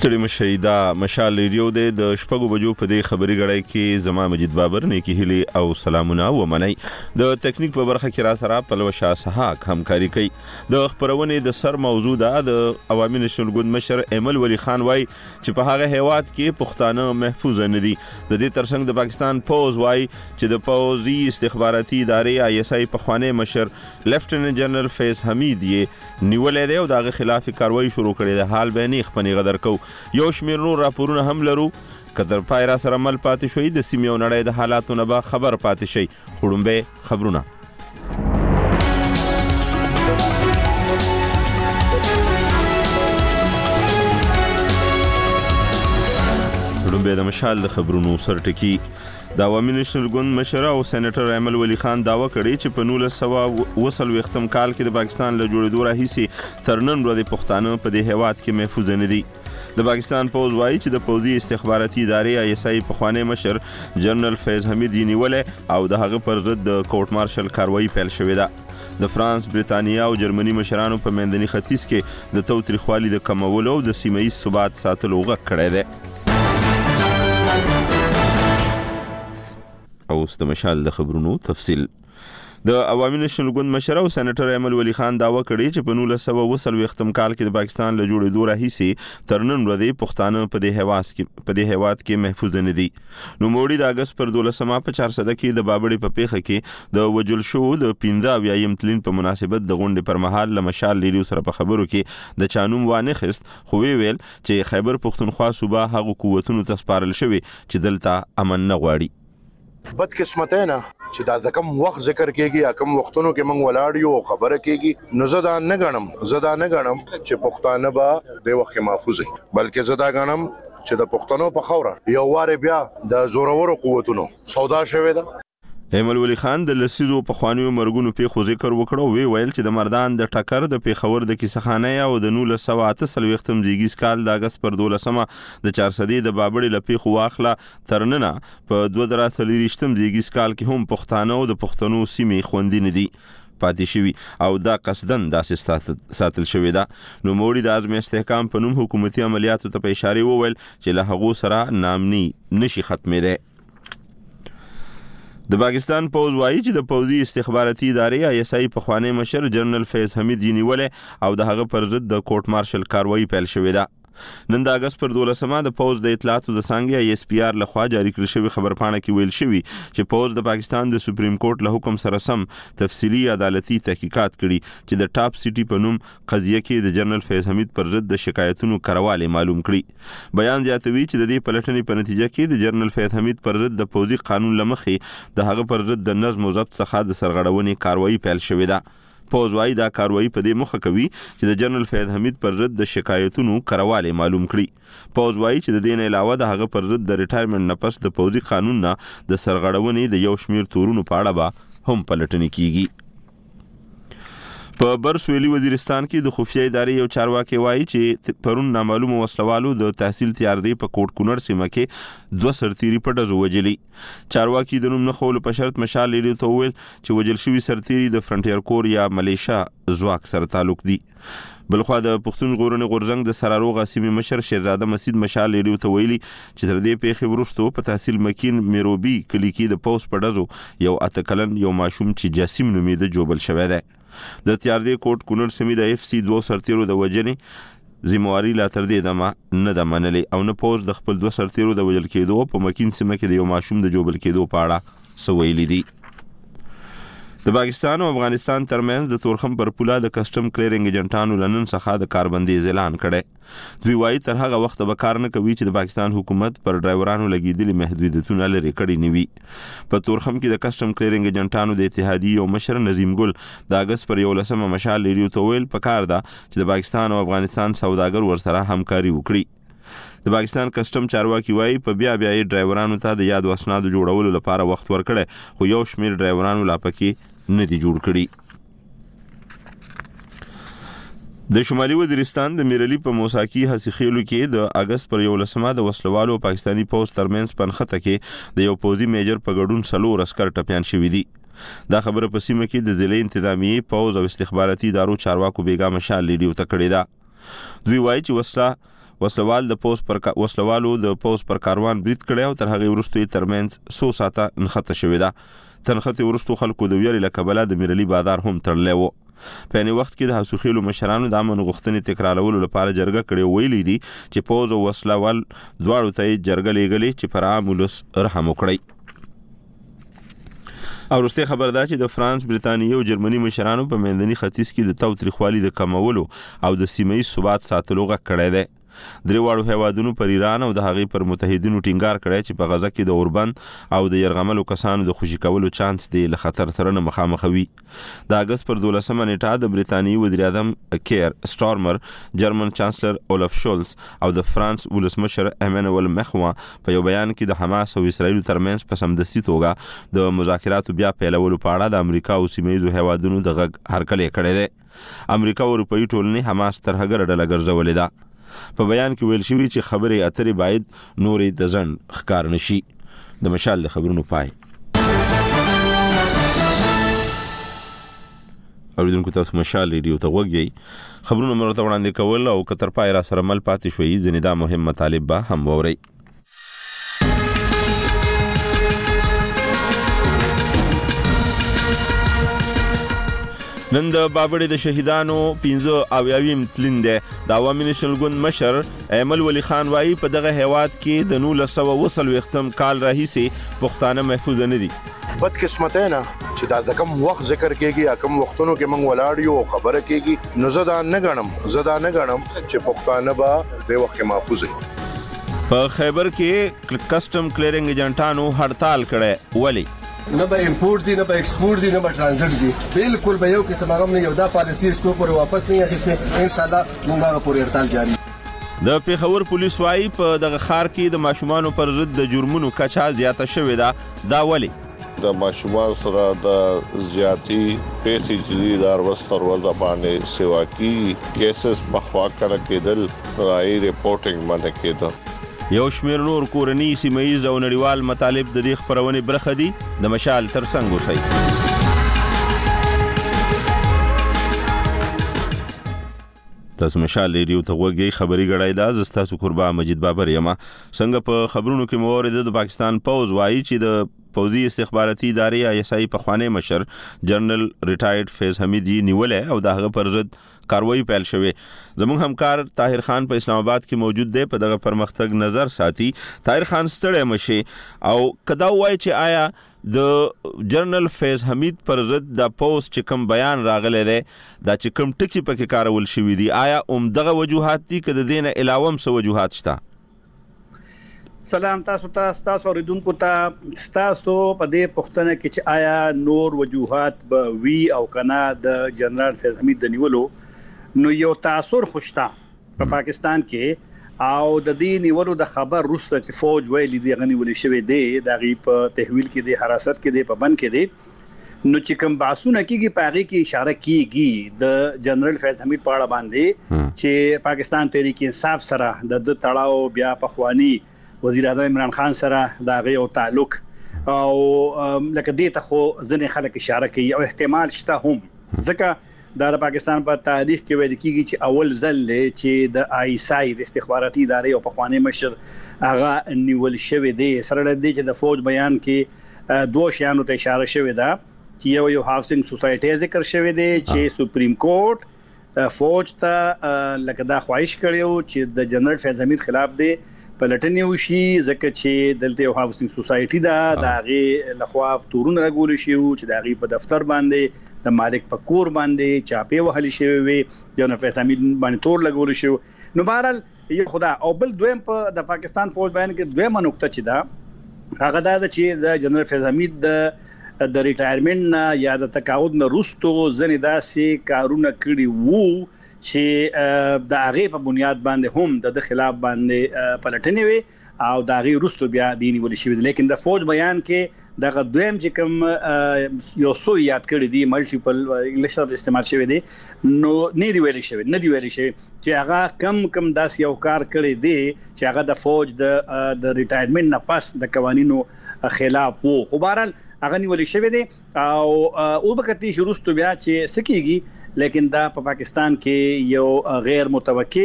ستړي مشئ دا مشال ریډیو د شپږو بجو په دې خبري غړای کې زما مجید بابر نیکی هلی او سلامونه و منی د تکنیک په برخه کې را سره پلوشا سحاق همکاري کوي د خبرونه د سر موضوع د عوامي نشنل ګوند مشر ایمل ولی خان وای چې په هغه هیواد کې پښتانه محفوظ نه دي د دې ترڅنګ د پاکستان پوز وای چې د پوزي استخباراتي ادارې ISI په خوانه مشر لیفټیننټ جنرال فیض حمید یې نیولې دی او دغه خلاف کاروایی شروع کړې ده حال به نه خپنی غدر کو یو شمیر نور راپورونه هم لرو کتر پای را سره مل پاتې شوی د سیمې او نړۍ د حالاتو نه به خبر پاتې شي خړومبه خبرونه خړومبه د مشال د خبرونو سرټکی د عوامي نشنل ګوند مشر او سېنیټر ایمل ولی خان داوا کړی چې په 1900 کال کې د پاکستان له جوړېدو راهیسې تر نن ورځې پښتانه په دې هیواد کې محفوظ نه دي د پاکستان پوز وایي چې د پوزي استخباراتي ادارې ISI په خوانه مشر جنرال فیض حمید نیولې او د هغه پر ضد د کورټ مارشل کاروایی پیل شوې ده د فرانس، بریتانیا او جرمني مشرانو په منځني ختیځ کې د توتریخوالي د کمولو او د سیمه ییز ثبات ساتلو غږ کړی دی او د مشال د خبرونو تفصیل د عوامي نشنل ګوند مشر او سېنیټر ایمل ولی خان داوا کړی چې په 1920 کال کې د پاکستان له جوړېدو راهیسې تر نن ورځې پښتانه په دې هیواد کې محفوظ نه دي نو موړي د اگست پر 12 په 400 کې د بابړې په پیخه کې د وجل شو د 15 تلین په مناسبت د غونډې پر مهال له مشال لیډیو سره په خبرو کې د چانوم وانه خست خو ویل چې خیبر پختونخوا صوبه هغه قوتونو ته سپارل شوی چې دلته امن نه غواړي بد قسمته نه چې دا کم وخت ذکر کېږي یا کم وختونو کې موږ ولاړ یو خبره کېږي نو زدا نه غنم چې پښتانه به د وخت محفوظ وي بلکې زدا غنم چې د پښتنو په خوره یو واره بیا د زورورو قوتونو سودا شوه ده ایمل ولی خان د لسیزو په خوانیو مرګونو په ذکر وکړو ویل چې د مردان د ټکر د پیښور د کیسخانه او د 1948 دیګیس کال د اگست پر 12 د 400 د بابړې لپی خو واخله ترننه په 2023 دیګیس کال کې هم پښتانه او د پښتنو سیمې خوندې نه دي پاتې شوی او دا قصدن داسې ساتل شوی دا نو موړي د عزم استحکام په نوم حکومتي عملیاتو ته په اشاره وویل چې له هغه سره نامني نشي ختمېده د پاکستان پوز وایي چې د پوزي استخباراتي ادارې ISI په خوانه مشر جنرال فیض حمید نیولې او د هغه پر ضد د کورټ مارشل کاروایی پیل شوې ده نن د اگست پر 12 د پوز د اطلاعاتو د څنګه ISPR لخوا جاری کړل شوی خبرپاڼه کې ویل شوی چې پوز د پاکستان د سپریم کورټ له حکم سره سم تفصیلی عدالتي تحقیقات کړي چې د ټاپ سټي په نوم قضیه کې د جنرال فیض حمید پر ضد د شکایتونو کرواله معلوم کړي بیان زیاتوي چې د دې پلټنې په نتیجه کې د جنرال فیض حمید پر ضد د پوزي قانون لمخې د هغه پر ضد د نظم او ضبط څخه د سرغړونې کاروایی پیل شوې ده پوز وايي دا کاروایی په دې مخه کوي چې د جنرال فیض حمید پر ضد د شکایتونو کرواله معلوم کړي پوز وايي چې د دې نه علاوه د هغه پر ضد د ریټایرمنټ نه پس د پوزي قانون نه د سرغړونې د یو شمیر تورونو په اړه به هم پلټنې کیږي په برسویلي وزیرستان کې د خفیه ادارې یو چارواکي وایي چې پرون نامعلوم وسلوالو د تحصیل تیاردی په کوټ کونړ سیمه کې 2 سرتيري په ډزو وجلي چارواکي د نوم نه خول په شرط مشال لري ته ویل چې وجل شوی سرتيري د فرنټیر کور یا ملیشیا زواک سره تعلق دي بلخوا د پښتون غورنې غورزنګ د سراروغه سیمه مشر شهزاده مسجد مشال لري ته ویلي چې تر دې پیښې وروسته په تحصیل مکین میروبي کلی کې د پوس په ډزو یو اتکلن یو ماشوم چې جاسم نومېده جوبل شوی دی د تیاردی کوټ کونړ سیمې د FC 2 سرتیرو د وجنې ذمہواری لا تر دې دمه نه د منلي او نه پوز د خپل 2 سرتیرو د وجل کېدو په مکین سیمه کې د یو ماشوم د جوبل کېدو په اړه سویلي دي د پاکستان او افغانستان ترمنځ د تورخم پر پوله د کسٹم کلیرینګ ایجنټانو لنن څخه د کاربندیز اعلان کړي دوی وايي تر هغه وخت به کار نه کوي چې د پاکستان حکومت پر ډرایورانو لګیدلي محدودیتونه لري کړي نیوي په تورخم کې د کسٹم کلیرینګ ایجنټانو د اتحادیې او مشر نظیم ګل د اگست پر 11 مشال لري تو ویل پکار ده چې د پاکستان او افغانستان سوداګر ورسره همکاري وکړي د پاکستان کسٹم چارواکي وایي په بیا ډرایورانو ته د یاد وسنادو جوړولو لپاره وخت ورکړي خو یو شمیر ډرایورانو لا پکې نه دي جوړ کړي د شمالي وزیرستان د میرلی په موساکی حسیخیلو کې د اگست پر 11 د وسلوالو پاکستانی پوز ترمنځ پنخته کې د یو پوزي میجر په ګډون 4 عسكر ټپيان شوي دي دا خبره په سیمه کې د ضلع انتظامی پوز او استخباراتي ادارو چارواکو بیګا مشال لیډیو ته کړی دا دوی وایي چې وسلوالو د پوز پر کاروان برید کړی او تر هغې وروسته یې ترمنځ څو ساعته نښته شوې ده. تنښتې وروستو خلکو د ویرې له کبله د میرلي بازار هم تړلی و. په یعنې وخت کې د حسوخیلو مشرانو د امن غوښتنې تکرارولو لپاره جرګه کړې ویلي دي چې پوز او وسلوال دواړو ته یې جرګه لیږلې چې پر عام ولس رحم وکړي. او وروستۍ خبر دا چې د فرانس، بریتانیې او جرمني مشرانو په منځني ختیځ کې د تاوتریخوالي د کمولو او د سیمه ییز ثبات ساتلو غږ کړی دی. درې واړو هیوادونو پر ایران او د هغې پر متحدینو ټینګار کړی چې په غزه کې د اوربند او د یرغملو کسانو د خوشي کولو چانس دی له خطر سره نه مخامخوي. د اګست پر 12 نیټه د بریتانیې وزیر اعظم کیر سټارمر، جرمن چانسلر اولف شولز او د فرانس ولسمشر ایمانوئل مخوا په یو بیان کې د حماس او اسرائیل ترمنځ په سمدستي توګه د مذاکراتو بیا پیلولو په اړه د امریکا او سیمه ییزو هیوادونو د غږ هرکلی کړی دی. امریکا او اروپایي ټولنې حماس تر هغه ډله ګرځولې ده. په بیان کې ویل شوي چې خبرې اترې باید نورې د ځنډ ښکار نشي. د مشال د خبرونو پای. اوریدونکو تاسو مشال ریډیو ته غوږ یئ. خبرونه مو ورته وړاندې کول او که تر پای را سره مل پاتې شوي ځینې دا مهم مطالب به هم واورئ. نن د بابړې د شهیدانو 15 تلین دی. د عوامي نېشنل ګوند مشر ایمل ولی خان وایي په دغه هیواد کې د 1940 کال راهیسې پښتانه محفوظ نه دي. بدقسمتی نه چې دا د کوم وخت ذکر کېږي، کوم وختونو کې موږ ولاړ یو او خبره کېږي، نو زه دا نه ګڼم چې پښتانه به د وخت محفوظ وي. په خیبر کې کسټم کلیرنګ ایجنټانو هړتال کړی. ولی نه به امپورټ دي، نه به ایکسپورټ دي، نه به ټرانزیټ دي. بالکل به یو قسم هغه نه یو دا پالیسي شتو پر واپس نه اخیستنه. ان شاء الله موږ هغه پورې هړتال جاری. د پیښور پولیس وايي په دغه ښار کې د ماشومانو پر ضد د جرمونو کچه زیاته شوې ده. دا ولی د ماشومان سره د زیاتی پیسې چې د وروستر وځ باندې سیوا کی کیسز مخوا کړه کېدل، راي ریپورټینګ باندې کېده. یو شمیر نور کورنی، سیمه ییز او نړیوال مطالب د دې خپرونې برخه دي. د مشال ترڅنګ اوسئ. تاسو مشال ریډیو ته غوږ یئ. خبري غړای دا زه ستاسو قربا مجید بابر یم. څنګه په خبرونو کې مو اورېده د پاکستان پوز وایي چې د پوځي استخباراتي ادارې ISI پخوانی مشر جنرال ریټایرډ فیض حمید نیولې او د هغه پر ضد کاروایی پیل شوې. زموږ همکار طاهر خان په اسلام آباد کې موجود دی، په دغه پرمختګ نظر ساتي. طاهر خان ستړی مشي او کدا وایي چې آیا د جنرال فیض حمید پر ضد د پوز چې کوم بیان راغلی دی، دا چې کوم ټکي پکې کارول شوي دي، آیا دغه وجوهات دي که د دې نه علاوه هم څه وجوهات شته؟ سلام تاسو تاسو اوریدونکو ته. تاسو په دې پوښتنه کې چې آیا نور وجوهات به وی او کنه د جنرال فیض حمید د نیولو، نو یو تاثر خوشتا په پاکستان کې او د دې نیولو د خبر وروسته چې فوج ویلي دی غنی ولې شوی دی، د غي په تحویل کې دی، حراست کې دی، په بند کې دی، نو چې کوم باسونه کېږي په هغه کې اشاره کېږي د جنرال فیض حمید په اړه باندې چې پاکستان تحریک انصاف سره د تړاو بیا پخوانی وزیر اعظم عمران خان سره دا غي او تعلق او لکه دې ته خو ځنې خلک اشاره کوي او احتمال شته هم، ځکه د پاکستان په تاریخ کې ویل کېږي چې اول ځل چې د ISI د استخباراتي ادارې او پخوانی مشر هغه نیول شوی دی. سره لدی چې د فوج بیان کې دوه شیانو ته اشاره شوی ده چې یو هاوسنګ سوسایټي ذکر شوی دی چې سپریم کورټ فوج ته لکه دا خواهش کړیو چې د جنرال فیض حمید خلاف دی پلټنې وشي، ځکه چې دلته یو هاوسنګ سوسایټي ده، د هغې لخوا تورونه راګول شي چې د هغې په دفتر باندې د مالک په کور باندې چاپې وهلې شوې وي، جنرال فیض حمید باندې تور لګول شو. نو بهرحال یو خدا او بل دویم په د پاکستان فوج بیان کې دویمه نقطه چې ده هغه دا ده چې د جنرال فیض حمید د ریټایرمنټ یا د تقاعد نه وروسته ځینې داسې کارونه کړي وو چې د هغې په بنیاد باندې هم د خلاف باندې پلټنې وي او د هغې وروسته بیا دې نیولې شوي دي. لیکن د فوج بیان کې دغه دویم چې کوم یو څو یاد کړي دي ملټیپل انګلیش لفظ استعمال شوی دی، نو نه دی ویلي شوی چې هغه کم داسې یو کار کړی دی چې هغه د فوج د ریټایرمنټ نه پس د قوانینو خلاف وو. خو بهرحال هغه نیولې شوی دی او وبکتي شروع بیا چې سکیږي، لیکن دا په پاکستان کې یو غیر متوقع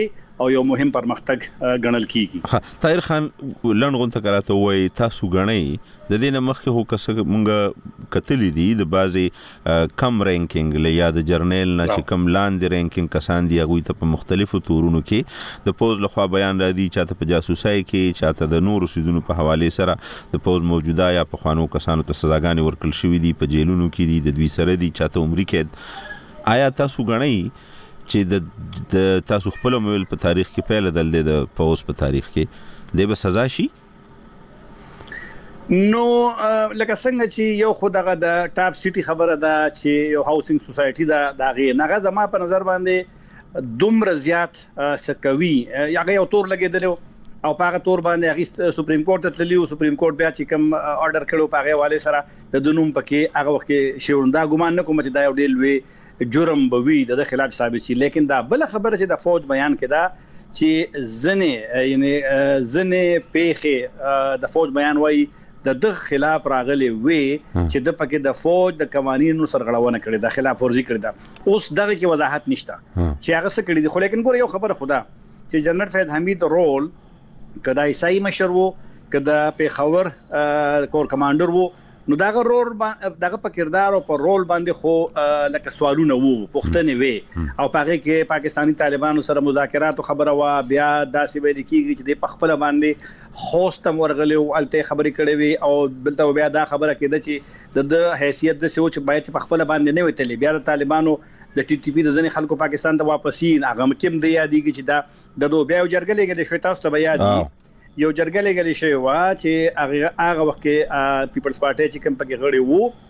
او یو مهم پرمختګ ګڼل کیږي. طاهر خان لنډغون ته کراته وای تاسو غنئ د دې نه مخکې هو کسه مونږ کتلې دي د بازي کم رینکینګ له یاد جرنیل نه چې کم لاندې رینکینګ کسان دي هغه ته په مختلفو تورونو کې د پوز لخوا بیان را دي چاته په جاسوسۍ کې چاته د نورو سيزونو په حواله سره د پوز موجوده یا په خوانو کسانو ته سزاګانې ورکړل شوې دي په جیلونو کې دي د دوی سره دي چاته عمر کې آیا تاسو غنئ چې د تاسو خپل مول په تاریخ کې پیل دل د پوز په تاریخ کې د به سزا شي؟ نو لکه څنګه چې یو خدغه د ټاپ سټي خبره ده چې یو هاوسینګ سوسايټي دا غي نه زما په نظر باندې دومره زیات سکوي هغه یو تور لګیدل او پاغه تور باندې هغه سپریم کورټ ته تللی او سپریم کورټ بیا چې کوم آرډر کړو پاغه والے سره د دنوم پکې هغه وخت کې شوندا ګمان نه کوم چې دا یو ډیل وی جرم بوي د خلاف ثابت شي. لیکن دا بل خبره چې د فوج بیان کړه چې زنه پیخه د فوج بیان وای د خلاف راغلي وي چې د پکې د فوج د قوانینو سرغړونه کړې د خلاف ورزي کړې ده. اوس دغه کې وضاحت نشته چې هغه څه کړی دي. خو لیکن ګور یو خبره خدا چې جنرال فیض حمید رول کدا عیسائی مشر وو کدا پیښور کور کمانډر وو نو داغه رول دغه په کردار او په رول باندې خو لکه سوالونه وو پښتنې وي او پاره کې پاکستانی طالبانو سره مذاکرات او خبره وا بیا داسې ویل کیږي چې د خپل باندې خوستم ورغلی او الته خبرې کړې وي او بلته بیا دا خبره کېده چې د حیثیت د سوچ باید په خپل باندې نه وتلی بیا طالبانو د ټي ټي پی د ځنې خلکو پاکستان ته واپسین هغه مکم دی یادېږي چې دا د بیا جرګلې کې شوي تاسو ته بیا یو جرګلې غلي شوی وا چې هغه وخت کې پیپلز پارټي چې کوم پکې غړي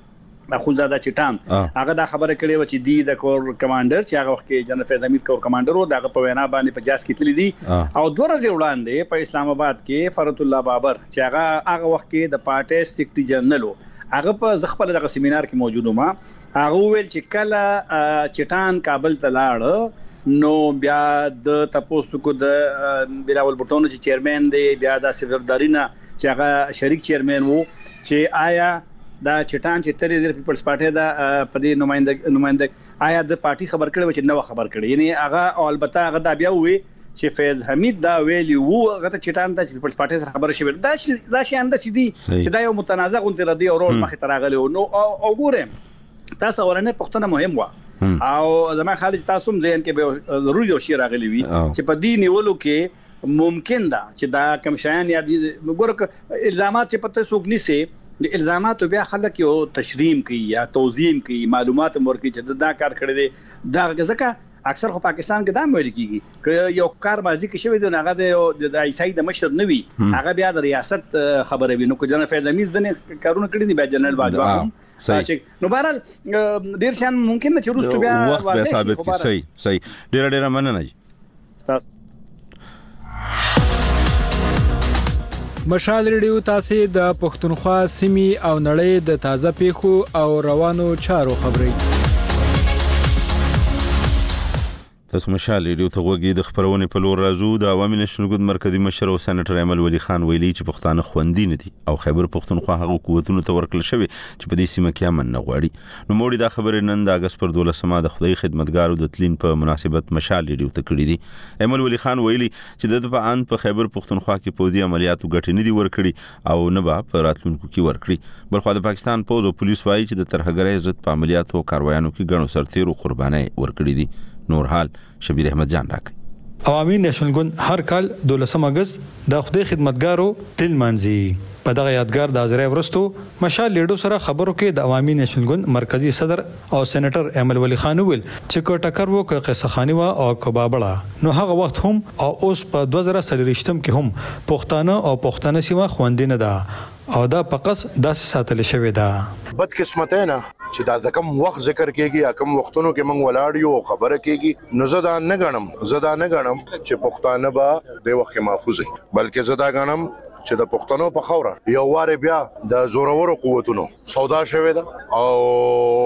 وو اخونزاده چټان هغه دا خبره کړې و چې دی د کور کمانډر چې هغه وخت کې جنرال فیض حمید کور کمانډر وو دغه په وینا باندې 50 کې تللی دي او 2 ورځې وړاندې په اسلام آباد کې فرت الله بابر چې هغه وخت کې د پارټي سیکریټری جنرال هغه په خپل دغه سیمینار کې موجود ما هغه ویل چې کله چټان کابل ته لاړ نو بیا د تاسو کو د بلاول بوټونو چې چیرمن دی بیا د سفردارینا چې هغه شریک چیرمن وو چې آیا دا چټان چې ترې د پیپلز پارټي دا په دې نمائنده آیا د پارټي خبر کړي چې نو خبر کړي یعنی هغه البته هغه دا بیا وی چې فیض حمید دا ویلی وو هغه چټان ته پیپلز پارټي سره خبر شوی دا شي انده سي دي چې دا یو متنازع غونډه ردی او رول مخ ته راغلی نو او ګوره تاسو ورنه پښتنه مهم و او زما خالد تاسو هم ځین کې به ضروري یو شی راغلی وي چې په دې نیولو کې ممکن ده چې دا کم شایان یا ګوره الزامات چې پته سوګ نيسي د الزامات بیا خلک یو تشریم کوي یا توضیح کوي معلومات ورکړي چې دا کار کړی دی دا ځکه اکثر خو پاکستان کې دا ویل کیږي چې یو کار ماضي کې شوی دی هغه د عیسائی د مشر نه وي هغه بیا د ریاست خبره وي نو کو جنرال فیض حمید دنه کارونه کړی دي بیا جنرال باجوا نو بهرحال ډیر شان ممکن نه چې روز بیا وخت به ثابت کی صحیح ډیر مننه مشال ریډیو تاسو د پښتونخوا سیمې او نړۍ د تازه پیښو او روانو چارو خبري تاسو مشال ریډیو ته وګورئ د خبرونه په لور راځو د عوامي نشنل ګوند مرکزی مشر او سېنټر ایمل ولی خان ویلي چې پښتانه خوندي نه دي او خیبر پښتونخوا هغه قوتونو ته ورکل شوی چې په دې سیمه کې امن نه غواړي نو موږ دا خبره نن د اگست پر 12 د خدای خدمتګارو د تلین په مناسبت مشال ریډیو ته کړی دي ایمل ولی خان ویلي چې د په ان په خیبر پښتونخوا کې پوزي عملیاتو غټ نه دي ورکړي او نه به په راتلونکو کې ورکړي بلخو د پاکستان پوز او پولیس وایي چې د ترهګرۍ ضد په عملیاتو او کاروایانو کې غنو سرتیرو قرباني ورکړي دي نور حال شبیر احمد جان راکړي عوامي نېشنل ګوند هر کال 12 اگست د خدای خدمتګارو تل مانځي په دغه یادګار د ازرای ورستو مشال لیډو سره خبرو کې د عوامي نېشنل ګوند مرکزی صدر او سېنټر ایمل ولی خان ویل چې کو ټکر وو ک قصه خانی وا او کبابړه نو هغه وخت هم او اوس په 2023 کې هم پښتانه او پښتنه سیمه خوندینه ده او دا پقص داسې ساتل شوی ده بد قسمت نه چې دا د کم وخت ذکر کیږي کم وختونو کې مونږ ولاړ یو خبره کیږي نو زدا نه غنم چې پښتانه به د وخت محفوظ وي بلکې زدا غنم چې د پښتنو په خوره یو واره بیا د زورورو قوتونو سودا شوی ده او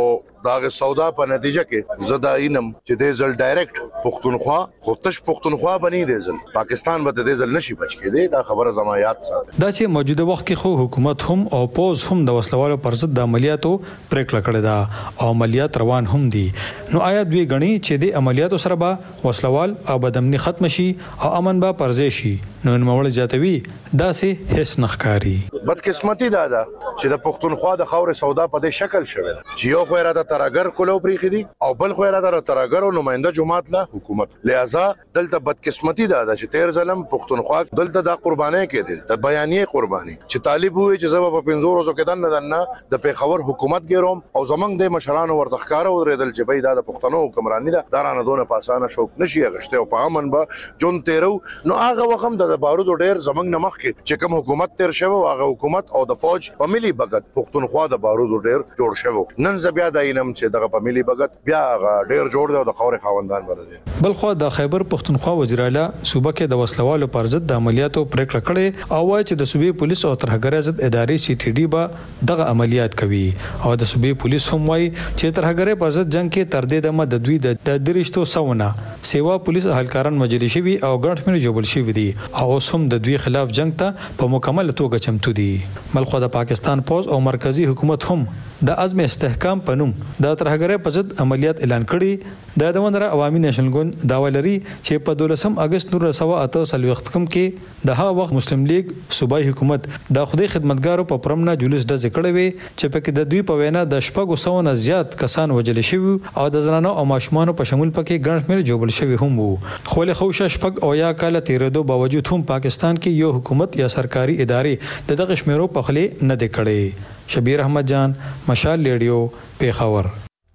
دا سودا په نتیجه کې زدا اینم چې د ځل ډایرکټ پښتونخوا خوتش پښتونخوا بنی دی ځل پاکستان به د ځل نشي بچ کېده دا خبره زما یاد ساتي دا چې موجوده وخت کې خو حکومت هم او پوز هم د وسلوالو پر ضد د عملیاتو پریکړه کړې ده او عملیات روان هم دي نو آیا دوی غني چې د عملیاتو سره به وسلوال او بدامني ختم شي او امن به پرځې شي نو نوموړ جاتوي دا سه هیڅ نخکاری بدقسمتي دا چې د پښتونخوا د خاورې سودا په دې شکل شوی چې یو خو راته ترګر کولو پریخي دي او بل خو راته ترګر او نماینده جماعت له حکومت لہذا دلته بدقسمتي دا چې تیر ظلم پښتونخوا دلته د قرباني کې دي د بیانیه قرباني چې طالب وي چې زما په 5 ورځو کې دنه د پیښور حکومت ګیروم او زمنګ د مشرانو ورته ښکارا ورېدل چې بای دا د پښتنو حکمرانی ده دارانه دونه پاسانه شوک نشي غشته او په امن به جون تیرو نو هغه وخت د بارود ډیر زمنګ نمخ کې چې کوم حکومت تیر شوی هغه حکومت او د فوج په ملي بغت پښتونخوا د بارود ډیر جوړ شوی نن زبیا د اینم چې دغه په ملي بغت بیا ډیر جوړ دی او د خاورې خاوندان ورته بل خو د خیبر پښتونخوا وزیر اعلی صوبه کې د وسلوالو پر ضد د عملیاتو پریکړه کړې او وايي چې د صوبې پولیس او ترهګر ضد ادارې سی ټي ډي به دغه عملیات کوي او د صوبې پولیس هم وايي چې ترهګر پر ضد جنگ کې تر دې د دوی د درشتو سونه سیوا پولیس اهلکاران مجلي شوی او ګڼ شمېر جوړ شوی دي او هم د دوی خلاف جنگ ته په مکمل توګه چمتو دي بلخو د پاکستان پوز او مرکزی حکومت هم د عزم استحکام پنوم د ترهګر په ضد عملیات اعلان کړي د دمندره عوامي نېشنل ګوند داوا لري چې په 12 اگست 1978 وخت کم کې د هغه وخت مسلم لیگ صوبایي حکومت د خدای خدمتګارو په پرمنه جلوس د ذکر وی چې په کې د دوی په وینا د شپږو سو نه زیات کسان وجل شوی او د زنانو او ماشومان په شمول پکې ګڼ شمېر جوړ شوی هم وو خو له خوشا شپږ او یا کال تیرېدو باوجود هم پاکستان کې یو حکومت یا سرکاري ادارې د دغه شمیرو په خله نه د کړي شبیر احمد جان مشال ریډیو پیښور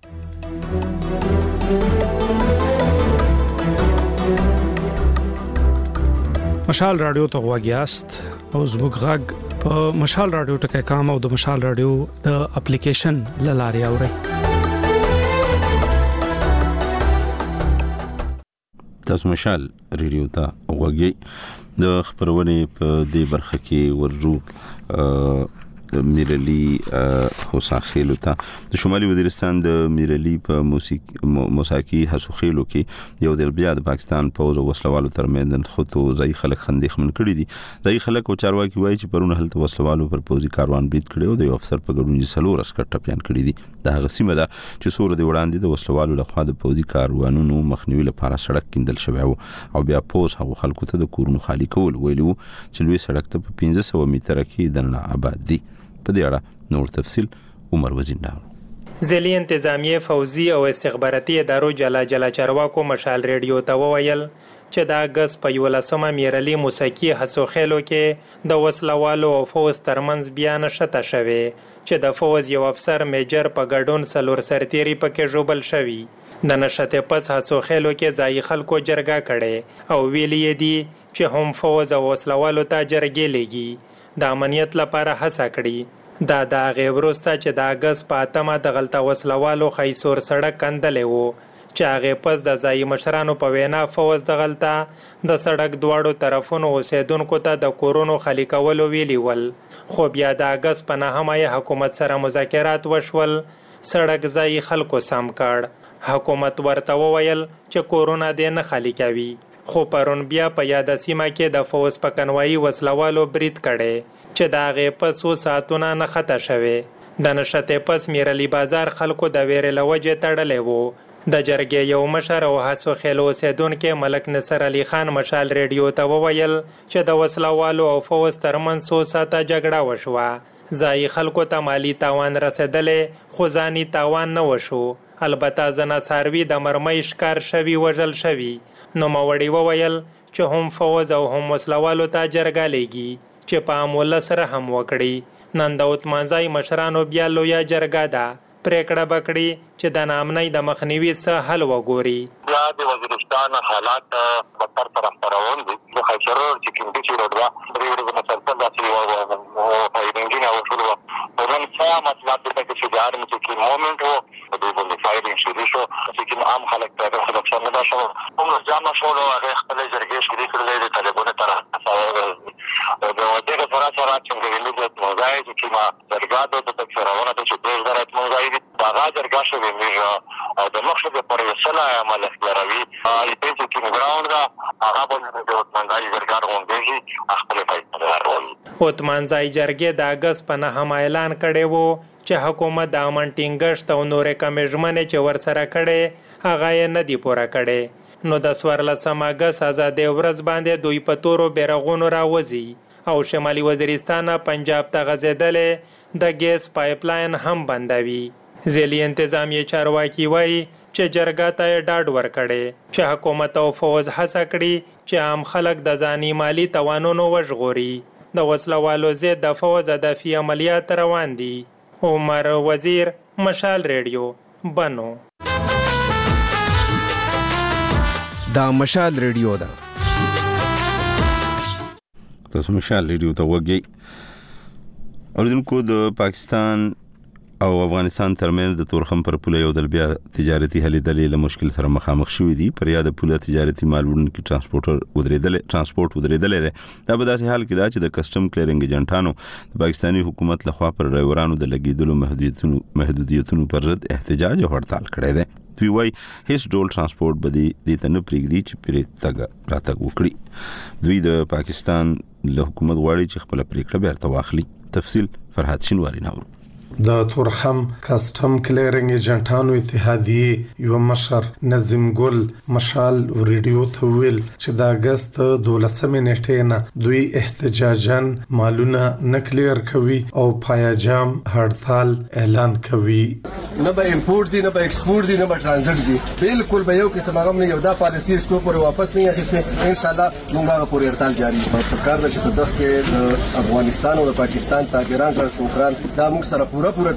مشال رادیو ته غواګیاست او زموږ غږ په مشال رادیو ټکي کام او د مشال رادیو د اپلیکیشن لاري اوري تاسو مشال ریډیو ته غواګي د خبرونه په دې برخه کې ورو میرلی حساخیلو ته د شمالي وزیرستان د میرلی په موسیقي حسوخیلو کې یو د بیا د پاکستان پوز او وسلوالو ترمنځ خطو ځای خلک خندېخمن کړي دي ځای خلک او چارواکي وایي چې پرونه هلته وسلوالو پر پوزي کاروان برید کړي او د یو افسر په ګډون سلور اسکر ټپيان کړي دي د هغه سیمه ده چې سور د وړاندې د وسلوالو لخوا د پوزي کاروانونو مخنیوي لپاره سړک کیندل شوی او بیا پوز هغه خلکو ته د کورونو خالی کول ویلو چې لوی سړک ته په 1500 میټر کې دنه آباد دي په دې اړه نور تفصيل عمر وزینداو ځلې انتظامیه فوزي او استخباراتي ادارو جلا چارواکو مشال ریډیو ته وویل چې د اگست په 11مه میرلی موسیقي حسوخیلو کې د وسلوالو او فوز ترمنځ بیان شته شوی چې د فوز یو افسر میجر په ګډون سلور سرتيري پکې جوبل شوی د نشته پس حسوخیلو کې ځای خلکو جرګه کړي او ویلي دي چې هم فوز او وسلوالو ته جرګې لګي د امنیت لپاره هڅه کړي دا د غیبروسته چې د اگست په 8مه د غلطه وسلوالو خیسور سړک کندلې وو چې هغه پس د ځای مشرانو په وینا فوز د غلطه د سړک دواړو طرفونو اوسیدونکو ته د کورونو خالی کولو ویلي ول خو بیا د اگست په 9مه حکومت سره مذاکرات وشول سړک ځای خلکو سم کړ حکومت ورته وویل چې کورونه دې نه خالی کوي خو پرون بیا په یاد سیمه کې د فوز په کنوایی وسلوالو برید کړي چې دا غي پسو ساتونه نه خطا شوه د نشته پس میرلی بازار خلکو د ویرې لوجه تړلې وو د جرګې یو مشر او حسو خلو سیدون کې ملک نصر علي خان مشال ریډیو ته وویل چې د وسلوالو او فوز ترمنځ سو ساته جګړه وشوه ځای خلکو ته مالی تاوان رسیدلې خو ځاني تاوان نه وشو البته زنا ساروی د مرمۍ ښکار شوی وژل شوی نو موړی وویل چې هم فوز او هم وسلوالو ته جرګه لګي چې په امول سره هم وکړي نن د اوتمانځای مشرانو بیا لویا جرګه ده پریکړه بکړي چې د نامنۍ د مخنیوي څخه حل وګوري بیا د وزیرستان حالات بدتر طرف روان دي د خیچرور چې کوم چې روډوا پرې د مسلسل داسې او فایرینګ او شروع ورن څه مطلب د چې د ارم چې مومنت وو د دې فایرینګ شروع شو چې عام خلک ته د نقصان نه شو کوم ځامه شو هغه خپل جرګې شروع کړل د طالبانو طرف او د دغه سره چې د ویلو د موضوع چې ما درګادو د تکرارونه چې د زړه موضوع دا دا جرګه شوې موږ د مقصد پر وسله عمل اختیاروي چې کوم ګراوند دا هغه باندې د وطنځای جرګه غونډې خپل فیصله راوړي. وطنځای جرګې د اگست په 9 اعلان کړی وو چې حکومت د امن ټینګښت او نورې کمیټمنې چې ورسره کړي هغه یې نه دی پوره کړي. نو د 14 اگست آزادۍ ورځ باندې دوی په تورو بیرغونو راوځي او شمالي وزیرستان پنجاب ته غځېدلې د ګیس پایپلاین هم بندوي. ځلي انتظامیه چارواکي وایي چې جرګه ته یې ډاډ ورکړی چې حکومت او فوز هڅه کړي چې عام خلک د ځاني مالی توانونو وژغوري. د وسلوالو ضد د فوز هدفي عملیات روان دي. عمر وزیر، مشال ریډیو، بنو. دا مشال ریډیو ده. تاسو مشال ریډیو ته وګورئ. اوریدونکو د پاکستان او افغانستان ترمنځ د تورخم پر پوله یو دل بیا تجارتي هلې دلې له مشکل سره مخامخ شوې دي. پر یاد پوله تجارتي مالونو کې ترانسپورت ودرېدلې ده. دا په داسې حال کې ده چې د کسټم کلیرینګ ایجنټانو د پاکستاني حکومت لخوا پر ډرایورانو د لګیدلو محدودیتونو پر ضد احتجاج او هړتال کړی دی. دوی وایي هیڅ ډول ترانسپورت به دې ته نه پرېږدي چې پرې تګ راتګ وکړي. دوی د پاکستان له حکومت غواړي چې خپله پرېکړه بیرته واخلي. تفصیل فرهاد شینواری ناورو. د تورخم کسټم کلیرینګ ایجنټانو اتحادیه یو مشر نظیم ګل مشال ریډیو ته ویل چې د اگست 12 نیټې نه دوی احتجاجاً مالونه نکلیر کوي او پایجام هړتال اعلان کوي. نه به امپورټ دي، نه به ایکسپورټ دي، نه به ترانزیت دي. بالکل به یو قسم هغه نه یو دا پالیسی ستو پر واپس نه اخیستنه. ان شاء الله موږ پورې هړتال جاری په کار د چې په دغه کې افغانستان او پاکستان تاجران ترانسپورټران دا موږ سره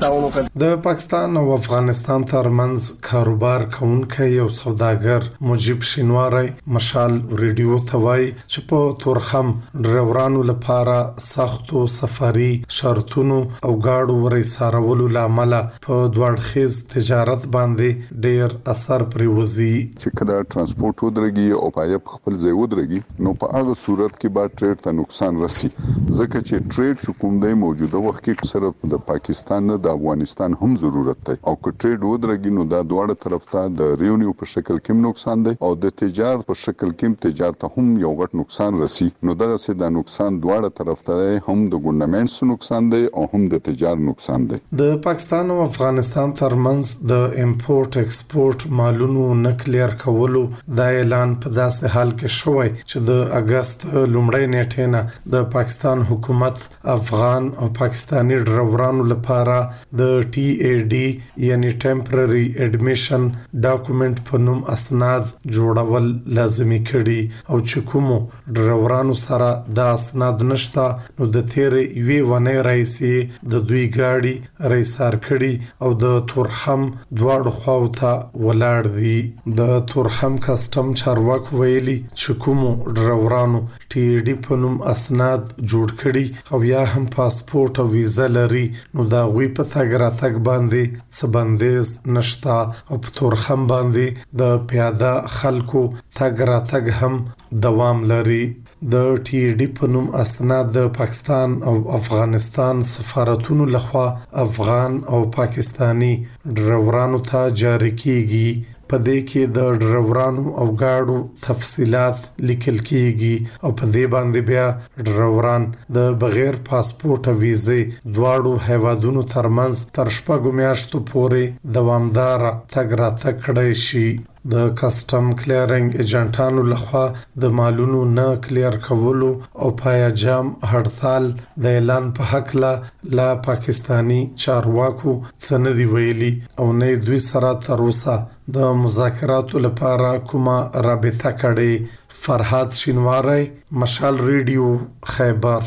د پاکستان او افغانستان ترمنځ کاروبار کوونکی یو سوداګر مجيب شینواری مشال ریډیو ته وایي چې په تورخم ډرایورانو لپاره سختو سفري شرطونو او گاډو ورسارولو لامل په دوړخیز تجارت باندې ډیر اثر پریوزي. چې کله ترانسپورت ودرېږي او پایپ خپل ځای ودرېږي نو په هغه صورت کې به ټریډ ته نقصان رسي، ځکه چې ټریډ حکومت د موجوده وخت کې صرف د پاکستان نه د افغانستان هم ضرورت دی او که ټریډ ودرېږي نو دا دواړه طرف ته د ریونیو په شکل کې نقصان دی او د تجارت په شکل کې تجارت ته هم یو غټ نقصان رسی. نو دا څه د نقصان دواړه طرف ته هم د ګورنمنټس نقصان دی او هم د تجارت نقصان دی. د پاکستان او افغانستان ترمنځ د امپورټ ایکسپورټ مالونو نکلیر کولو د اعلان په داسې حال کې شوی چې د اگست لومړۍ نیټې نه د پاکستان حکومت افغان او پاکستانی ډرایورانو لپاره د TAD یعنی ټمپرری اډمیشن ډاکومنت په نوم اسناد جوړول لازمي کړي او چې کوم ډرایورانو سره د اسناد نشته نو د تیرې وی ونه رئیسي د دوی گاډي رئیسار کړي او د تورخم دواړو خواو ته ولاړ دي. د تورخم کسټم چارواکو ویلي چې کوم ډرایورانو TAD په نوم اسناد جوړ کړي او یا هم پاسپورت او ویزا لري نو دا غوي په تګ راتګ باندې څه بندیز نشتا او په تورخم باندې د پیاده خلکو تګ راتګ هم دوام لري. د TAD په نوم اسناد د پاکستان او افغانستان سفارتونو لخوا افغان او پاکستانی ډرایورانو ته جاری کیږي. په دې کې د ډرایورانو او گاډو تفصيلات لیکل کیږي او په دې باندې بیا ډرایوران د بغیر پاسپورت او ویزې دواړو هیوادونو ترمنځ تر شپږ میاشتو پورې دوامدار تګ راتګ کړی شي. د کسټم کلیرینګ ایجنټانو لخوا د مالونو نه کلیر کولو او پایجام هړتال د اعلان په حق لا پاکستانی چارواکو څه نه دی ویلي او نه دوی سره تر اوسه د مذاکراتو لپاره کومه رابطه کړې. فرهاد شینواری مشال ریډیو خیبر.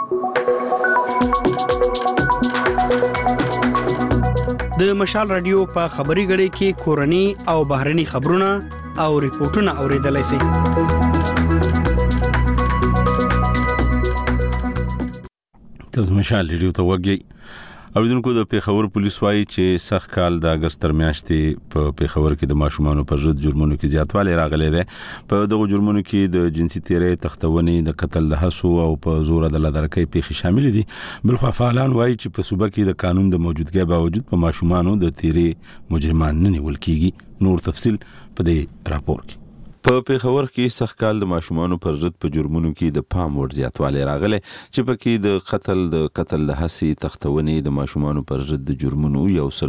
د مشال رادیو په خبري غړي کې کورني او بهرني خبرونه او ریپورتونه اوریدلای شئ. تاسو مشال ریډیو ته وګورئ. اوریدونکو د پیښور پولیس وايي چې سخت کال د اگست تر میاشتې په پیښور کې د ماشومانو پر ضد جرمونو کې زیاتوالی راغلی دی. په دغه جرمونو کې د جنسي تیرې، تختونې، د قتل د هڅو او په زور د لادرکۍ پیښې شامل دي. بلخو فعالان وايي چې په صوبه کې د قانون د موجودګۍ باوجود په ماشومانو د تیرې مجرمان نه نیول کیږي. نور تفصيل په دې راپور کې. په پیښور کې سخت کال د ماشومانو پر ضد په جرمونو کې د پام وړ زیاتوالی راغلی چې پکې د قتل د هڅې، تختونې، د ماشومانو پر ضد د جرمونو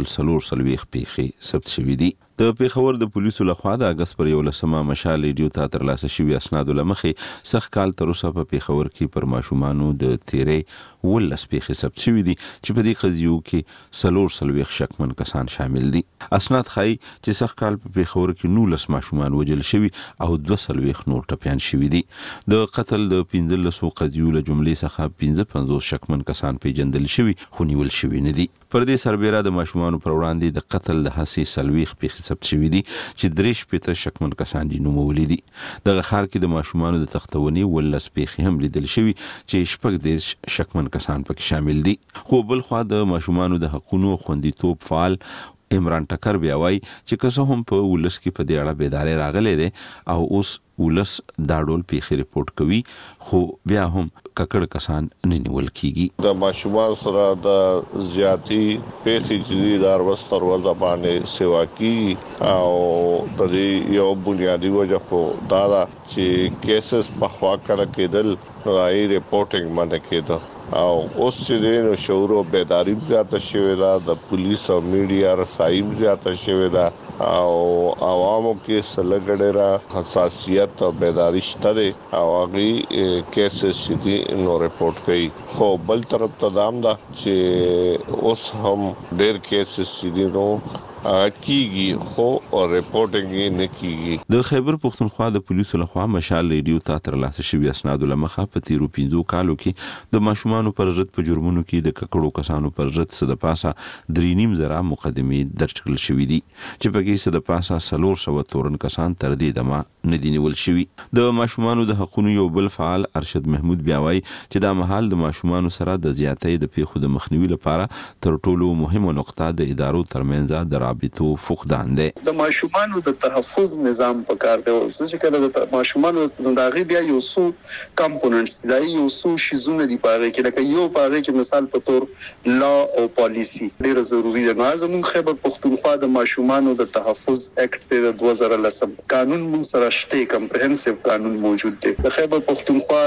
140 پیښې ثبت شوې دي. د پیښور د پولیسو لخوا د اگست پر 11 مشال ریډیو ته ترلاسه شوی اسناد لمخې سخت کال تر اوسه په پیښور کې پر ماشومانو د تیرې 19 پیښې ثبت شوې دي چې په دې قضیو کې 40 شکمن کسان شامل دي. اسناد ښایي چې سخت کال په پیښور کې 19 ماشومان وژل شوي او 2 نور ټپیان شوي دي. د قتل د 15 قضیو له جملې څخه 55 شکمن کسان پیژندل شوي خو نیول شوي نه دي. پر دې سربېره د ماشومانو پر وړاندې د قتل د هڅې 40 پیښې ثبت شوي دي چې 3 شکمن کسان دي نومولي دي. دغه ښار کې د ماشومانو د تختونې 19 پیښې هم لیدل شوي چې 14 شکمن کسان پکې شامل دي. خو بل خوا د ماشومانو د حقوقو خوندیتوب فعال عمران ټکر بیا وایي چې که څه هم په ولس کې په دې اړه بیداري راغلې ده او اوس ولس دا ډول پیښې ریپورت کوي خو بیا هم ککړ کسان نه نیول کیږي. د ماشومان سره د زیاتی پیښې چې د وروستر ورځ باندې سیوا کی او د یو بنیادی وجه خو دا چې کیسز په خوا کړه کېدل راي ریپورټینګ باندې کېده او اوس چې د شعور او بیداری زیاته شوې ده، د پولیس او میډیا رسایي زیاته شوې ده او عوامو کې سلګړه حساسیت او بیداری شته او هغه کیسز چې نو ریپورت کوي. خو بل طرف ته دام ده چې اوس هم ډېر کیسز چې نو کیږي خو ریپورټینګ نه کیږي. د خیبر پښتونخوا د پولیسو لخوا مشال ریډیو ته ترلاسه شوی اسناد لمخه په تیرو 15 کالو کې د ماشومانو پر ضد په جرمونو کې د ککړو کسانو پر ضد څه د پاسه 3.5 مقدمې درج کړل شوې دي چې پکې څه د پاسه 400 تورن کسان تر دې دمه نه دي نیول شوي. د ماشومانو د حقوقو یو بل فعال ارشد محمود بیا وایي چې دا مهال د ماشومانو سره د زیاتې د پیښو د مخنیوي لپاره تر ټولو مهمه نقطه د ادارو ترمنځ د رابطو فقدان دی. د ماشومانو د تحفظ نظام پکار دی چې کله د ماشومانو د هغه بیا یو څو کمپوننټس دی، یو څو شیزونه دی پاره کې لکه یو پاره کې مثال په تور لا او پالیسی ډیره ضروری ده. زموږ خیبر پښتونخوا د ماشومانو د تحفظ اکټ د 2010 قانون موږ سره شته، کمپریهنسیو قانون موجود دی. د خیبر پښتونخوا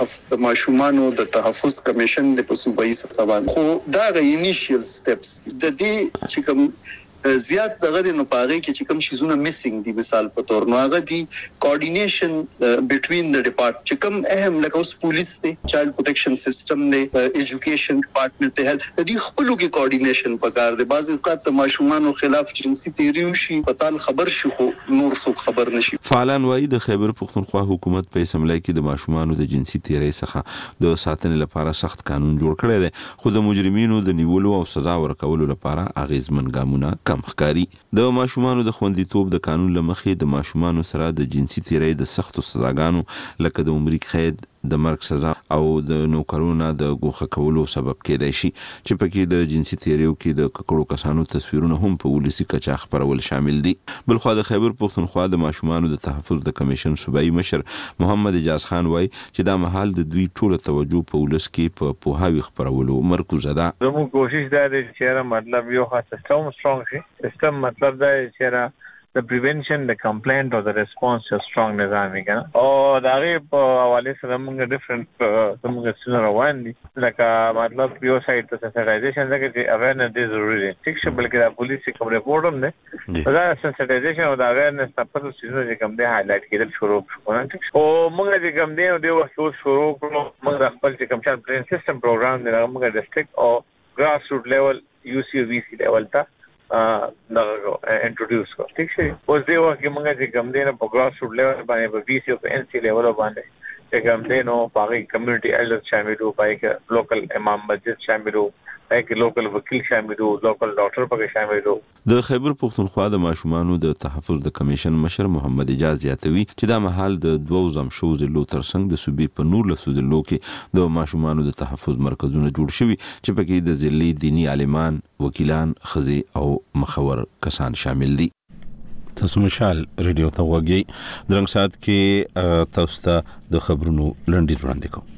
د ماشومانو د تحفظ کمیشن د صوبایي سطح باندې خو دا غي انیشیل سټیپس د دې چې کوم زیات دغه نو پاره کې چې کوم شیزونه میسنګ دي مثال په تور نو هغه دي کوارډینیشن بټوین د ډپارټمنټ چې کوم اهم لکه اوس پولیس دی، چایلډ پروټیکشن سیستم دی، ایجوکیشن ډپارټمنټ ته هیلث د دې خپلو کې کوارډینیشن پکار دی. بعض اوقات ماشومانو خلاف جنسي تیریو شي پتال خبر شي خو نور څوک خبر نشي. فعالان وایي د خیبر پښتونخوا حکومت په اسمبلی کې د ماشومانو د جنسي تیرۍ څخه د ساتنې لپاره سخت قانون جوړ کړی دی خو د مجرمینو د نیولو او سزا ورکولو لپاره اغیزمن ګامونه کم ښکاري. د ماشومانو د خوندیتوب د قانون لمخې د ماشومانو سره د جنسي تیرۍ د سختو سزاګانو لکه د عمري قید، د مرګ سزا او د نوکرونو د ګوښه کولو سبب کېدای شي چې پکې د جنسي تیریو کې د ککړو کسانو تصویرونه هم په ولسی کچا خبرول شامل دي. بلخو د خیبر پښتونخوا د ماشومانو د تحفظ د کمیشن صوبایي مشر محمد اجاز خان وایي چې دا مهال د دوی ټوله توجه په ولس کې په پوهاوی خبرولو مرکوز ده. زموږ کوشش دا دی چې مطلب یو خاص سیستم سترونګ شي. سیستم مطلب دا چې the prevention, the complaint or the response to strong نظام کنه او دا غي په حواله سره موږ ډیفرنٹ موږ څنګه روان دي لکه مطلب یو سایت ته سنسټایزیشن دغه چې اویرنس دی ضروری دی. ټیک شه بلکې د پولیس کوم ریپورت هم دی دا سنسټایزیشن او دا اویرنس په څه څه چې کوم دی هایلایټ کېدل شروع شو او موږ چې کوم دی د وخت شروع کړو موږ خپل چې کوم چل پلان سیستم پروګرام دی موږ ډیسټریکټ او ګراس روټ لیول UCVC لیول ته انټروډیوس کو. ٹھیک شي اوس دی وخت کې موږ چې کوم دی نه په ګراس روټ لیول باندې په VC او NC لیول باندې چې کوم دی نو باقي کمیونټي ایلډر شامل وو، پای کې لوکل امام مسجد شامل وو، کې لوکل وکیل شامل وو، لوکل ډاکټر پکې شامل وو. د خیبر پختونخوا د ماشومانو د تحفظ د کمیشن مشر محمد اجاز زیاتوي چې دا مهال د 2 زمشو ضلعو ترڅنګ د صوبې په 19 ضلعو کې د ماشومانو د تحفظ مرکزونه جوړ شوي چې پکې د ضلعي دینی عالمان، وکیلان، ښځې او مخور کسان شامل دي. تاسو مشال ریډیو ته وګورئ. درنګ سات کې تاسو ته د خبرونو لنډیر وړاندې کوم.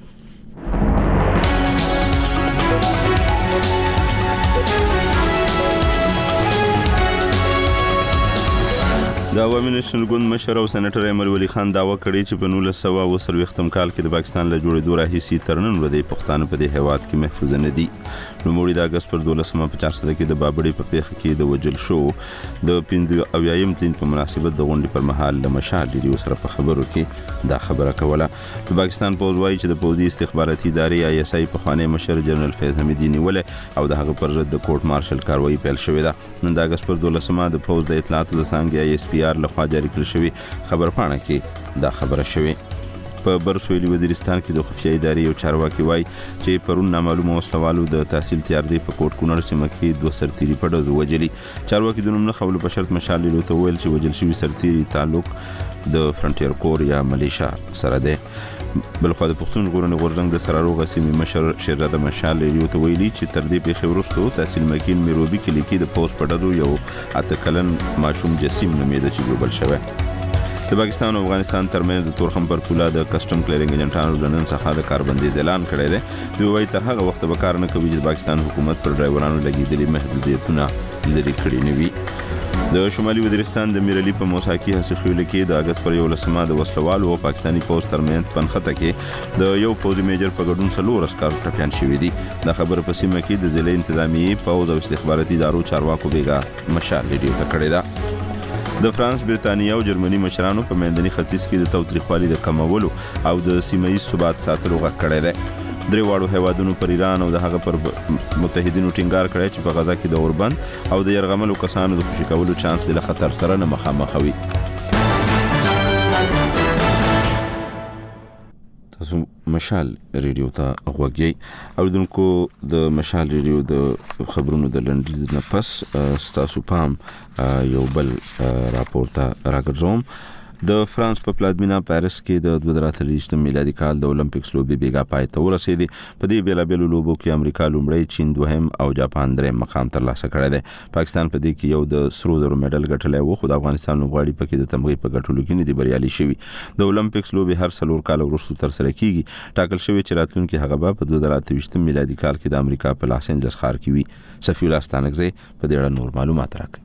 د عوامي نېشنل ګوند مشر او سېنیټر ایمل ولی خان داوا کړې چې په 1940 کال کې د پاکستان له جوړېدو راهیسې تر نن ورځې پښتانه په دې هېواد کې محفوظ نه دي. نوموړي د اګست پر 12 په 400 کې د بابړې په پیښه کې د وجل شو د 15 دین په مناسبت د غونډې پر مهال د مشال ریډیو سره په خبرو کې دا خبره کوله. د پاکستان پوز وایي چې د پوزي استخباراتي ادارې ISI په خانه مشر جنرال فیض حمیدی نیولې او د هغه پر ضد د کورټ مارشل کاروایی پیل شوې ده. نن د اګست پر 12 د پوز د اطلاعاتو د څانګې ISPR لخوا جاری کړل شوی خبرپاڼه کې دا خبره شوې. په برسویلي وزیرستان کې د خفیه ادارې یو چارواکي وایي چې پرون نامعلومه وسلوالو د تحصیل تیاردی په کوټ کونړ سیمه کې 2 سرتیري په ډزو وجلي. چارواکي د نوم نه خولو په شرط مشال لیدو ته ویل چې وجل شوي سرتیري تعلق د فرنټیر کور یا ملیشا سره دی. بلخو د پښتون ژغورنې غورځنګ د سراروغ سیمې مشر شیرزاده مشال لیدو ته ویلي چې تر دې پیښې وروسته تحصیل مکین میروبي کلي کې د پوس په ډزو یو 8 کلن ماشوم جسیم نومیده چې ګوبل شوی. د پاکستان او افغانستان ترمنځ د تورخم پر پوله د کسټم کلیرینګ ایجنټانو د نن څخه د کاربندیز اعلان کړی دی. دوی وایي تر هغه وخت به کار نه کوي چې د پاکستان حکومت پر ډرایورانو لګېدلي محدودیتونه لرې کړي نه وي. د شمالي وزیرستان د میرعلي په موساکي حسخیول کې د اګست پر 11 د وسلوالو او پاکستاني پوز ترمنځ پنخته کې د یو پوزي میجر په ګډون 4 عسکر ټپيان شوي دي. د خبر په سیمه کې د ضلع انتظامی پوز او استخباراتي ادارو چارواکو بیګا مشال ریډیو ته کړی ده. د فرانس، برتانیا او جرمني مشرانو په منځني ختیځ کې د تاوتریخوالي د کمولو او د سیمه ییز ثبات ساتلو غږ کړی دی. درې واړو هیوادونو پر ایران او د هغه پر متحدینو ټینګار کړی چې په غزا کې د اوربند او د یرغملو کسانو د خوشي کولو چانس د خطر سره نه مخامخ وي. تاسو مشال ریډیو ته غوږی اوریدونکو. د مشال ریډیو د خبرونو د لنډیز نه پس ستاسو پام یو بل راپور ته راګرځوم. د فرانس په پلازمینا پاریس کې د 2023 میلادي کال د اولمپیکس لوبې بیګا پای ته ورسېدې. په دې بیلابېلو لوبو کې امریکا لومړی، چین دوهم او جاپان درېم مقام ترلاسه کړی دی. پاکستان په دې کې یو د سرو زرو میډل ګټلی و، خو د افغانستان لوبغاړي پکې د تمغې په ګټلو کې نه دي بریالي شوي. د اولمپیکس لوبې هر 4 کال وروسته ترسره کیږي. ټاکل شوی چې راتلونکي هغه به په 2023 میلادي کال کې د امریکا په لاس انجلس ښار کې وي. صفی الله ستانکزی په دې اړه نور معلومات راکړي.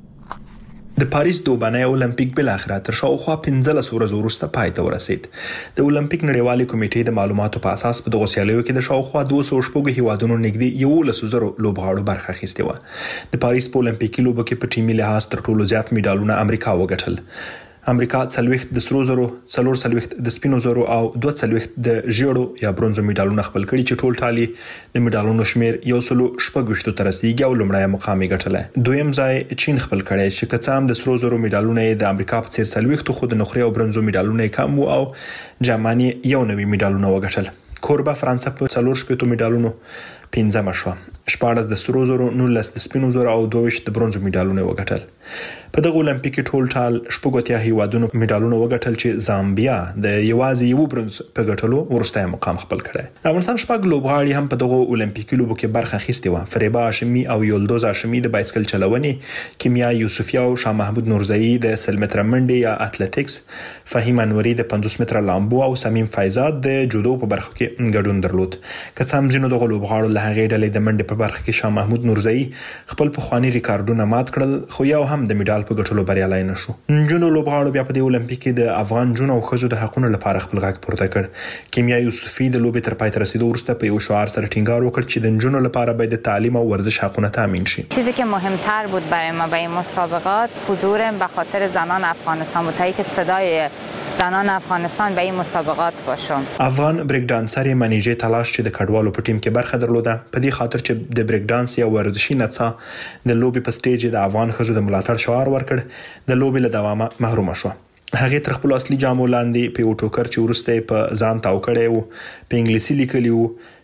د پاریس دوبنی اولمپیک بل اخره تر شاوخوا 15 ورځې وروسته پای ته ورسید. د اولمپیک نړیوالې کمیټې د معلوماتو په اساس په دغه سیالیو کې د شاوخوا 200 هیوادونو نږدې 11,000 لوبغاړو برخه اخیستې و. د پاریس په اولمپیکي لوبو کې په ټیمي لحاظ تر ټولو زیات میډالونه امریکا وګټل. امریکا 40 د سرو زرو، 40 د سپینو زرو او 42 د ژیړو یا برونزو میډالونه خپل کړي چې ټول ټالي د میډالونو شمیر 126 ته رسیدي او لومړی مقام یې ګټلی. دویم ځای چین خپل کړی چې کڅام د سرو زرو میډالونه د امریکا په څیر 40 خو د نخري او برونزو میډالونه کم وو او جرمني یو نوي میډالونه وګټل. کوربه فرانسه په 40 میډالونو 15 شوه. 14 د سرو زرو، 19 د سپینو زرو او 22 د برونزو میډالونه وګټل. په دغه اولمپیک ټول ټال 18 هیوادونو میډالونه وګټل چې زامبیا د یوازې یو برونز په ګټلو وروستی مقام خپل کړی. د افغانستان شپږ لوبغاړي هم په دغه اولمپیکي لوبو کې برخه اخیستې وه. فریبا هاشمي او یولدوز هاشمي د بایسکل چلونې، کیمیا یوسفی او شاه محمود نورزئی د 100 متره منډې یا اتلټیکس، فهیم انوري د 50 متره لامبو او سمیم فیضات د جودو په برخه کې ګډون درلود. که څه هم ځینو دغه لوبغاړو له هغې ډلې د منډې په برخه کې شاه محمود نورزئی خپل پخواني ریکارډونه مات کړل، خو یو هم د میډال په ګټلو بریالی نشو. نجونو لوبغاړو بیا په دې اولمپیک کې د افغان جنو او ښځو د حقونو لپاره خپل غږ پورته کړ. کیمیا یوسفی د لوبې تر پای ته رسیدو وروسته په یو شعار سره ټینګار وکړ چې د نجونو لپاره باید د تعلیم او ورزش حقونه تامین شي. چیزی که مهمتر بود برای ما به این مسابقات حضور به خاطر زنان افغانستان بود، تا اینکه صدای زنان افغانستان به این مسابقات باشم. افغان بریک دانسر منیجه تلاش چې د کډوالو په ټیم کې برخه درلوده، په دې خاطر چې د بریک دانس یا ورزشي نڅا د لوبې په سټیج د افغان ښځو د ملاتړ شعار ورکړ، د لوبې له دوامه محرومه شو. هغه تر خپل اصلي جامو لاندې په یو ټوکر چې ورسته په ځان تاو کړی وو، په انګلیسي لیکلی وو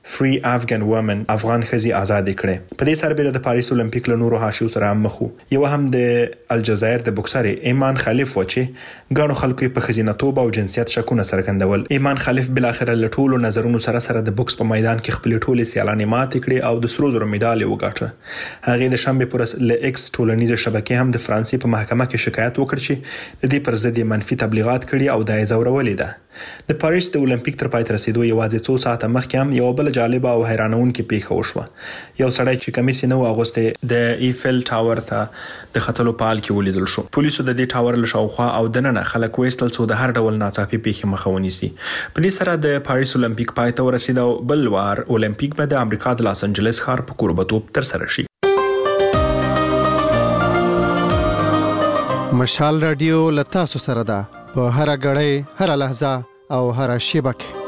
Free Afghan Women افغان ښځې آزاد کړې. په دې سربېره د پاریس اولمپیک له نورو حاشیو سره هم مخ یو هم د الجزایر د بوکسر ایمان خلیف و چې غاڼو خلکو په خزینتوب او جنسیت شکونه څرګندول. ایمان خلیف بلاخره له ټولو نظرونو سره د بوکس په میدان کې خپل ټولې سیالانې ماتې کړې او د سرو زرو مډال وګاټه. هغه د شنبه پر ل ایکس ټولنیزه شبکې هم د فرانسې په محکمه کې شکایت وکړ چې د دې پر ضد منفي تبلیغات کړي او د زورولې ده. د پاریس د اولمپیک تر پای ته رسیدو یوازې 2 ساعته مخکې هم یو بل جالب او حیرانونکې پیښه وشوه. یو سړی چې کمیس نه واغوسته د ایفل ټاور ته د خطلو پال کې ولیدل شو. پولیسو د دې ټاور له شاوخوا او دننه خلک وېستل څو د هر ډول ناڅاپي پیښې مخه ونیسي. په دې سره د پاریس اولمپیک پای ته ورسید او بل وار اولمپیک به د امریکا د لاس انجلس ښار په کوربتوب تر سره شي. مشال رادیو لتاسو سره ده په هر غړې هر لحظه او هر شیبه کې.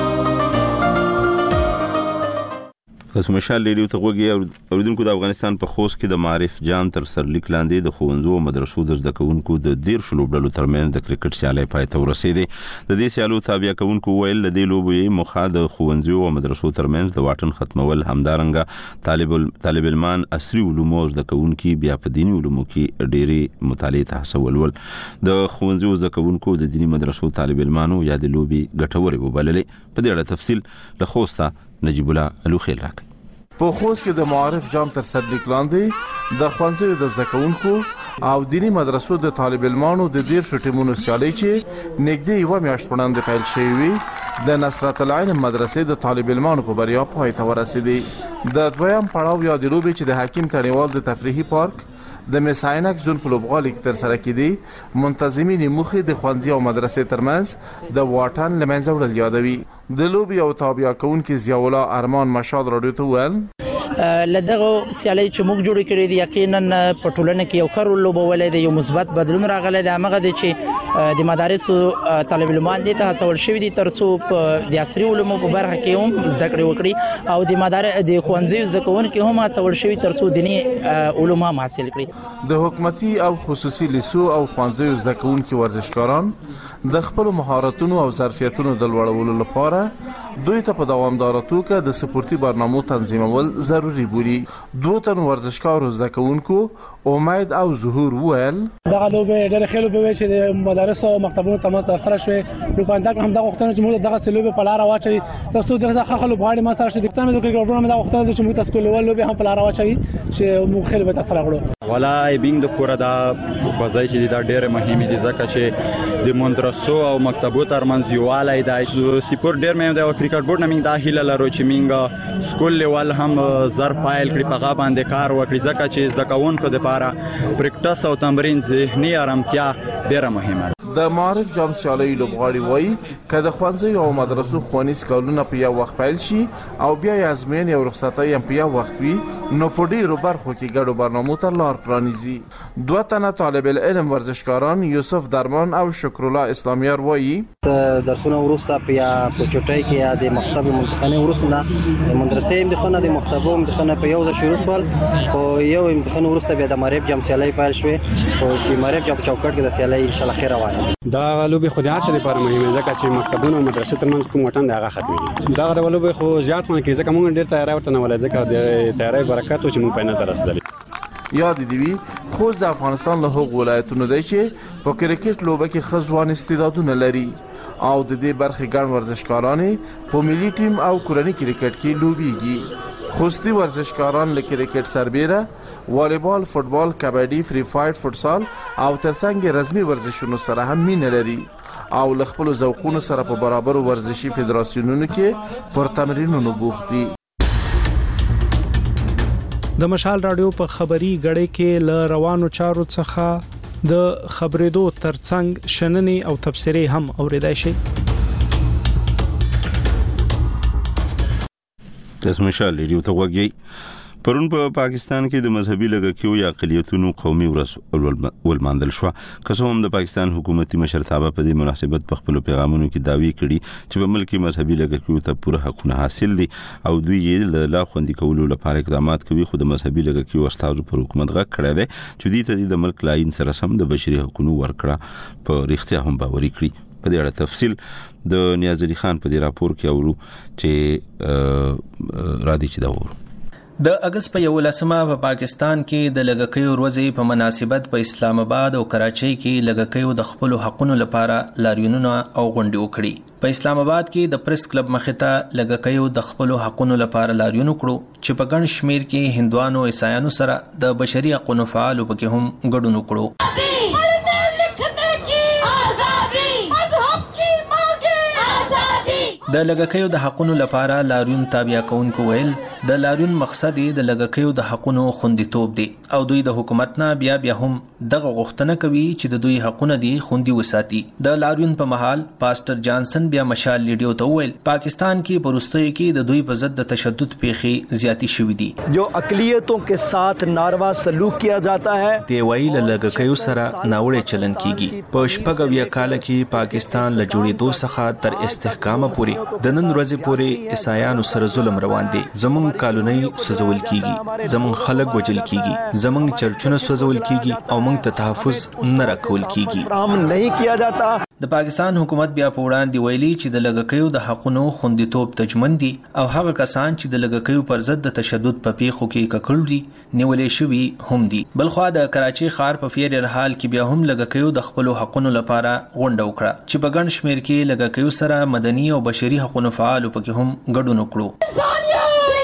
تاسو مشال ریډیو ته وګورئ. اوریدونکو د افغانستان په خوست کې د معرف جام تر سرلیک لاندې د ښوونځو او مدرسو د زده کوونکو د 13 لوبډلو ترمنځ د کرکټ سیالي پای ته ورسېده. د دې سیالو تابع کوونکو ویل د دې لوبې مخه د ښوونځو او مدرسو ترمنځ د واټن ختمول همدارنګه طالب علمان عصري علومو زده کوونکي بیا په دیني علومو کې ډېری مطالعه ته هڅول. د ښوونځو زده کوونکو د دیني مدرسو طالب علمانو یا د لوبې ګټورې وبللې. په دې اړه تفصیل له خوسته نجیب الله الوخیل راکړي. په خوست کې د معارف جام تر سرلیک لاندې د ښوونځیو د زده کوونکو او دینی مدرسو د طالب علمانو د 13 ټیمونو سیالي چې نږدې یو میاشت وړاندې پیل شوې وي د نصرت العین مدرسې د طالب علمانو په بریا پای ته ورسېدې. د دویم پړاو یا د لوبې چې د حکیم تڼیوال د تفریحي پارک د میساینک زون په لوبغالي کې تر سره کېدی منتظمین موخې د ښوونځي او مدرسې ترمنځ د واټن له منځه وړل یادوي. د لوبې او تابع کوونکي ضیاءالله ارمان مشال رادیو ته ویل لدغه سیالي چې موږ جوړ کړی دی یقینا په ټولنه کې یو خر لوبولې دی یو مثبت بدلون راغلی دی. هغه د چې د مدارسو طالب علمان دي ته هڅول شوی دي ترڅو په د عصري علومو په برخه کې هم زده کړې وکړي او د مدارس د ښوونځیو زده کوونکي هم هڅول شوی ترڅو دینی علوم هم حاصل کړي. د حکومتي او خصوصي لیسو او ښوونځیو زده کوونکي ورزشکاران د خپل مهارتونو او ظرفیتونو د لوړولو لپاره دوی ته په دوامداره توګه د سپورتي برنامو تنظیمول ضروري بولي. 2 تن ورزشکارو زده کوونکو امید او ظهور ویل دغه لوبه ډېر ښه لوبه چې د مدارس او مکتبونو تماس تاثیر شوه. نو پانداک هم دغه وختونه چې موږ دغه لوبه په لار واچي تاسو دغه ښه لوبغاړي ما سره شته د کرکټ دغه وختونه چې موږ تاسو کولو لوبه هم په لار واچي چې موږ خلک به تاثیر غواړو. ولا بینګ د کوره دا وځي چې دا ډېر مهمه دي ځکه چې د مدرسو او مکتبو ترمنځ یووالی دی. سپورت ډېر مهم دی او کرکټ بورډ نمینګ دا هیله لرو چې مینګ سکول لیول هم زر فایل کړي په غا باندې کار وکړي ځکه چې زده کوونکو لپاره پریکټس او تمرین ذهني آرامتیا ډېره مهمه ده. د معارف جام سیالي لوبغاړي وایي که د ښوونځیو او مدرسو ښوونیز کارونه په یو وخت پیل شي او بیا یې ازموینې او رخصتۍ هم په یو وخت وي نو په ډېرو برخو کې ګډو برنامو ته لار پرانیزي. 2 تنه طالب العلم ورزشکاران یوسف درمان او شکرالله اسلامیار وایي درسونه وروسته په چټۍ کې یا د مکتب امتحانې وروسته د مدرسې امتحان د مکتبو امتحان په یو ځای شروع شول او یو امتحان وروسته بیا د معارف جام سیالي پیل شوه او چې معارف جام چوکاټ کې د سیالي ان شاء الله خیر روانه دا لوبې خو د هر څه لپاره مهمه ځکه چې مکتبونه او مدرسې ترمنځ کوم وطن دی هغه ختمي. دا لوبې خو زیات خونه کې ځکه موږ ډېر تیاری ورته نه ولای ځکه د تیاری برکت چې موږ پېنه ترسدل. یاد دی وی خوست د افغانستان له هغو ولایتونو دی چې په کرکټ لوبه کې خزوان استعدادونه لري او د دې برخې ګڼ ورزشکاران په ملي ټیم او کورني کرکټ کې لوبېږي. خوستي ورزشکاران له کرکټ سربېره والیبال، فوتبال، کبډي، فری فایټ، فوتسال او ترڅنګ رسمي ورزشونو سره هم مینه لري او له خپل ذوقونو سره په برابر ورزشي فدراسیونونو کې پر تمرینونو بوخت دي. د مشال رادیو په خبري غړې کې ل روانو چارو څخه د خبرېدو ترڅنګ شننې او تبصرې هم اوریدای شي. تاسو مشال ریډیو ته وګورئ. پرون په پاکستان کې د مذهبي لږکیو یا اقلیتونو قومي ورځ ولمانځل شو. که څه هم د پاکستان حکومتي مشرتابه په دې مناسبت په خپل پیغامونو کې دعوی کړي چې په ملک مذهبي لږکیو ته پوره حقونه حاصل دي او دوی یې لا خوندي کولو لپاره اقدامات کوي. خو د مذهبي لږکیو استازو پر حکومت غږ کړی دی چې دوی ته د ملک لاین سره سم د بشري حقوقو ورکړه په رښتیا هم باوري کړي. په دې اړه تفصیل د نیاز علي خان په دې راپور کې اورو چې را دي چې دا ورو. د اگست په 11مه په پاکستان کې د لږکیو ورځې په مناسبت په اسلام آباد او کراچۍ کې لږکیو د خپل حقوقو لپاره لاریونونه او غونډې وکړي. په اسلام آباد کې د پریس کلب مخې ته لږکیو د خپل حقوقو لپاره لاریون وکړو چې په ګڼ شمیر کې هندوانو عیسایانو سره د بشري حقوقو فعالو پکې هم ګډون وکړو. د لږکیو د حقوقو لپاره لاریون تابع کونکو ویل د لاریون مقصد د لږکیو د حقوقو خوندیتوب دی او دوی د حکومت نه بیا هم دغه غوښتنه کوي چې د دوی حقوقونه دي خوندي وساتي. د لاریون په محل پاستر جانسن بیا مشال لیډیو ته ویل پاکستان کې پرستوي کې د دوی په ضد د تشدد پیښې زیاتی شوې دي جو اقلیتوں کے ساتھ ناروا سلوک کیا جاتا ہے. دی ویل لږکیو سره ناوړه چلن کیږي. په شپږ کال کې پاکستان له جوړېدو څخه تر استحکامه پورې د نن ورځې پورې عیسایانو سره ظلم روان دي. زمون کالونی سوځول کیږي، زمون خلک وجل کیږي، زمون چرچونه سوځول کیږي او موږ ته تحفظ نه راکول کیږي. نہیں کیا جاتا. د پاکستان حکومت بیا په وړاندې ویلي چې د لږکیو د حقوقو خوندیتوب تضمین دي او هغه کسان چې د لږکیو پر ضد د تشدد په پیښو کې ککړ دي نیولې شوي هم دي. بلخوا د کراچۍ ښار په فیر حال کې بیا هم لږکیو د خپل حقوقو لپاره غونډه وکړه چې په ګڼ شمیر کې لږکیو سره مدني او بشري حقوقو فعالو پکې هم ګډون وکړو.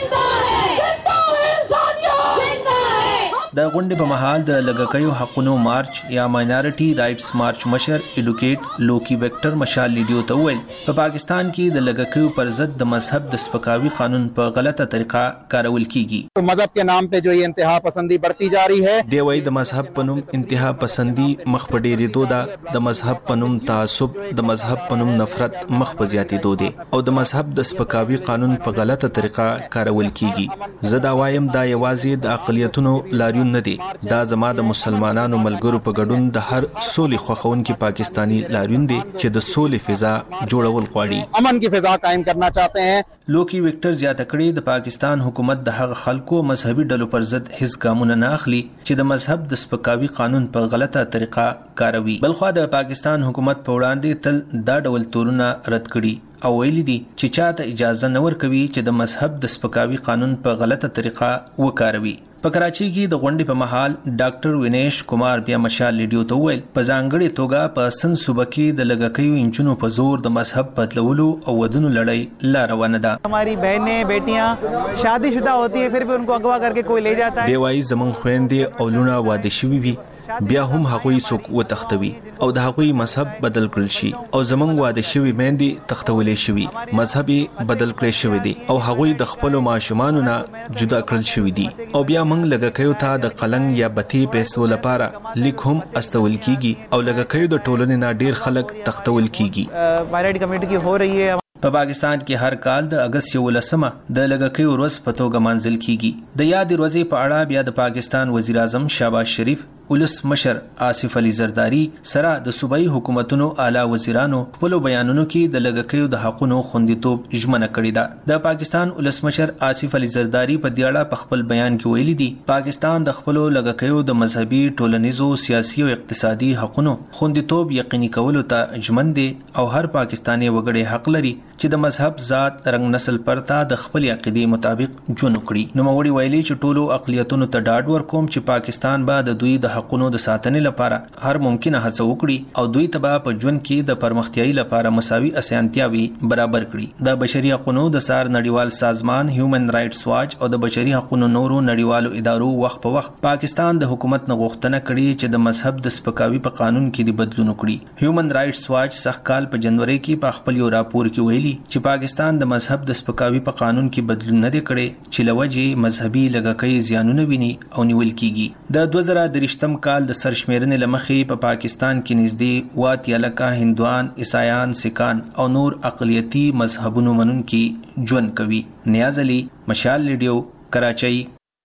د غونډې په محل د لږکیو حقوقو مارچ یا ماینورټي رائټس مارچ مشر ایډوکیټ لوکی ویکټر مشال لیډیو ته ویل په پاکستان کې د لږکیو پر ضد د مذهب د سپکاوي قانون په غلطه طریقه کارول کیږي. مذهب کے نام پہ جو یہ انتہا پسندی بڑھتی جا رہی ہے. دی وای د مذهب پنوم انتہا پسندی مخ په ډیرېدو ده، د مذهب پنوم تعصب، د مذهب پنوم نفرت مخ په زیاتېدو دي او د مذهب د سپکاوي قانون په غلطه طریقه کارول کیږي. زه دا وایم دا یوازې د اقلیتونو لاریون نه دی، دا زما د مسلمانانو ملګرو په ګډون د هر سولې خوښونکي پاکستانی لاریون دی چې د سولې فضا جوړول غواړي، امن کی فضا قائم کرنا چاہتے ہیں. لوکی ویکټر زیاته کړي د پاکستان حکومت د هغه خلکو مذهبي ډلو پر ضد هیڅ ګامونه نه اخلي چې د مذهب د سپکاوي قانون په غلطه طریقه کاروي. بلخوا د پاکستان حکومت په وړاندې تل دا ډول تورونه رد کړي او ویلي دي چې چاته اجازه نه ورکوي چې د مذهب د سپکاوي قانون په غلطه طریقه وکاروي. په کراچۍ کې د غونډې په محل ډاکټر وینیش کمار بیا مشال لیډیو ته ویل په ځانګړې توګه په سن صوبه کې د لږکیو انجونو په زور د مذهب بدلولو او ودونو لړۍ لا روانه ده. हमारी बहनें बेटियां शादीशुदा होती है फिर भी उनको अगवा करके कोई ले जाता है. دی وایي زمون خويندې او لونه واده شوي وي بیا هم هغوی څوک وتښتوي او د هغوی مذهب بدل کړل شي او زمونږ واده شوي میندې تښتولې شوي، مذهب بدل کړی شوی دی او هغوی د خپلو ماشومانو نه جدا کړل شوي دي او بیا موږ لږکیو ته د قلنګ یا بتي پیسو لپاره لیک هم استول کیږي او لږکیو د ټولنې نه ډیر خلک تښتول کیږي. مایلټ کمیټي کی هو رہی ہے. په پاکستان کې هر کال د اگست 11مه د لږکیو ورځ په توګه منځل کیږي. د یاد ورځې په اړه بیا د پاکستان وزیر اعظم شهباز شریف، ولس مشر آصف علي زرداری سره د صوبایي حکومتونو اعلی وزیرانو خپل بیانونو کې د لږکیو د حقوقو خوندیتوب ژمنه کړې ده. د پاکستان ولس مشر آصف علي زرداری په دې اړه په خپل بیان کې ویلي دي پاکستان د خپل لږکیو د مذهبي، ټولنیزو، سیاسي او اقتصادي حقوقو خوندیتوب یقیني کولو ته ژمن دي او هر پاکستاني وګړي حق لري چې د مذهب، ذات، رنگ، نسل پرته د خپل عقیدې مطابق ژوند وکړي. نو موږ ویلي چې ټولو اقلیتونو ته ډاډ ورکوم چې پاکستان به د دوی د حقوقو د ساتنې لپاره هر ممکنه هڅه وکړي او دوی ته په ژوند کې د پرمختیايي لپاره مساوي اسانتیاوي برابر کړي. د بشري حقوقو د سار نړیوال سازمان هیومن رائټس واچ او د بشري حقوقو نورو نړیوالو ادارو وخت په وخت پاکستان د حکومت نه غوښتنه کړې چې د مذهب د سپکاوي په قانون کې د بدلون وکړي. هیومن رائټس واچ سخت کال په جنوري کې په خپل یو راپور کې ویلي چې پاکستان د مذهب د سپکاوي په قانون کې بدلون نه دی کړی چې لوجه مذهبي لږکي زیانونه ویني او نیول کیږي. د 2023م کال د سرشمیرنې لمخې په پاکستان کې نږدې 80 لکه هندوان، عیسایان، سکان او نور اقلیتي مذهبونو منونکي ژوند کوي. نیاز علي، مشال لیډیو، کراچۍ.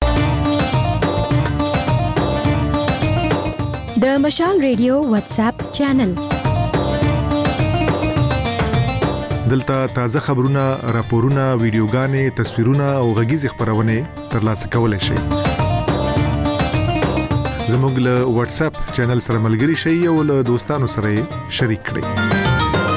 د مشال ریډیو واتس اپ چینل دلته تازه خبرونه، راپورونه، ویډیوګانې، تصویرونه او غږیز خبرونه ترلاسه کولای شئ. زموږ له واتس اپ چینل سره ملګري شئ او له دوستانو سره شریک کړئ.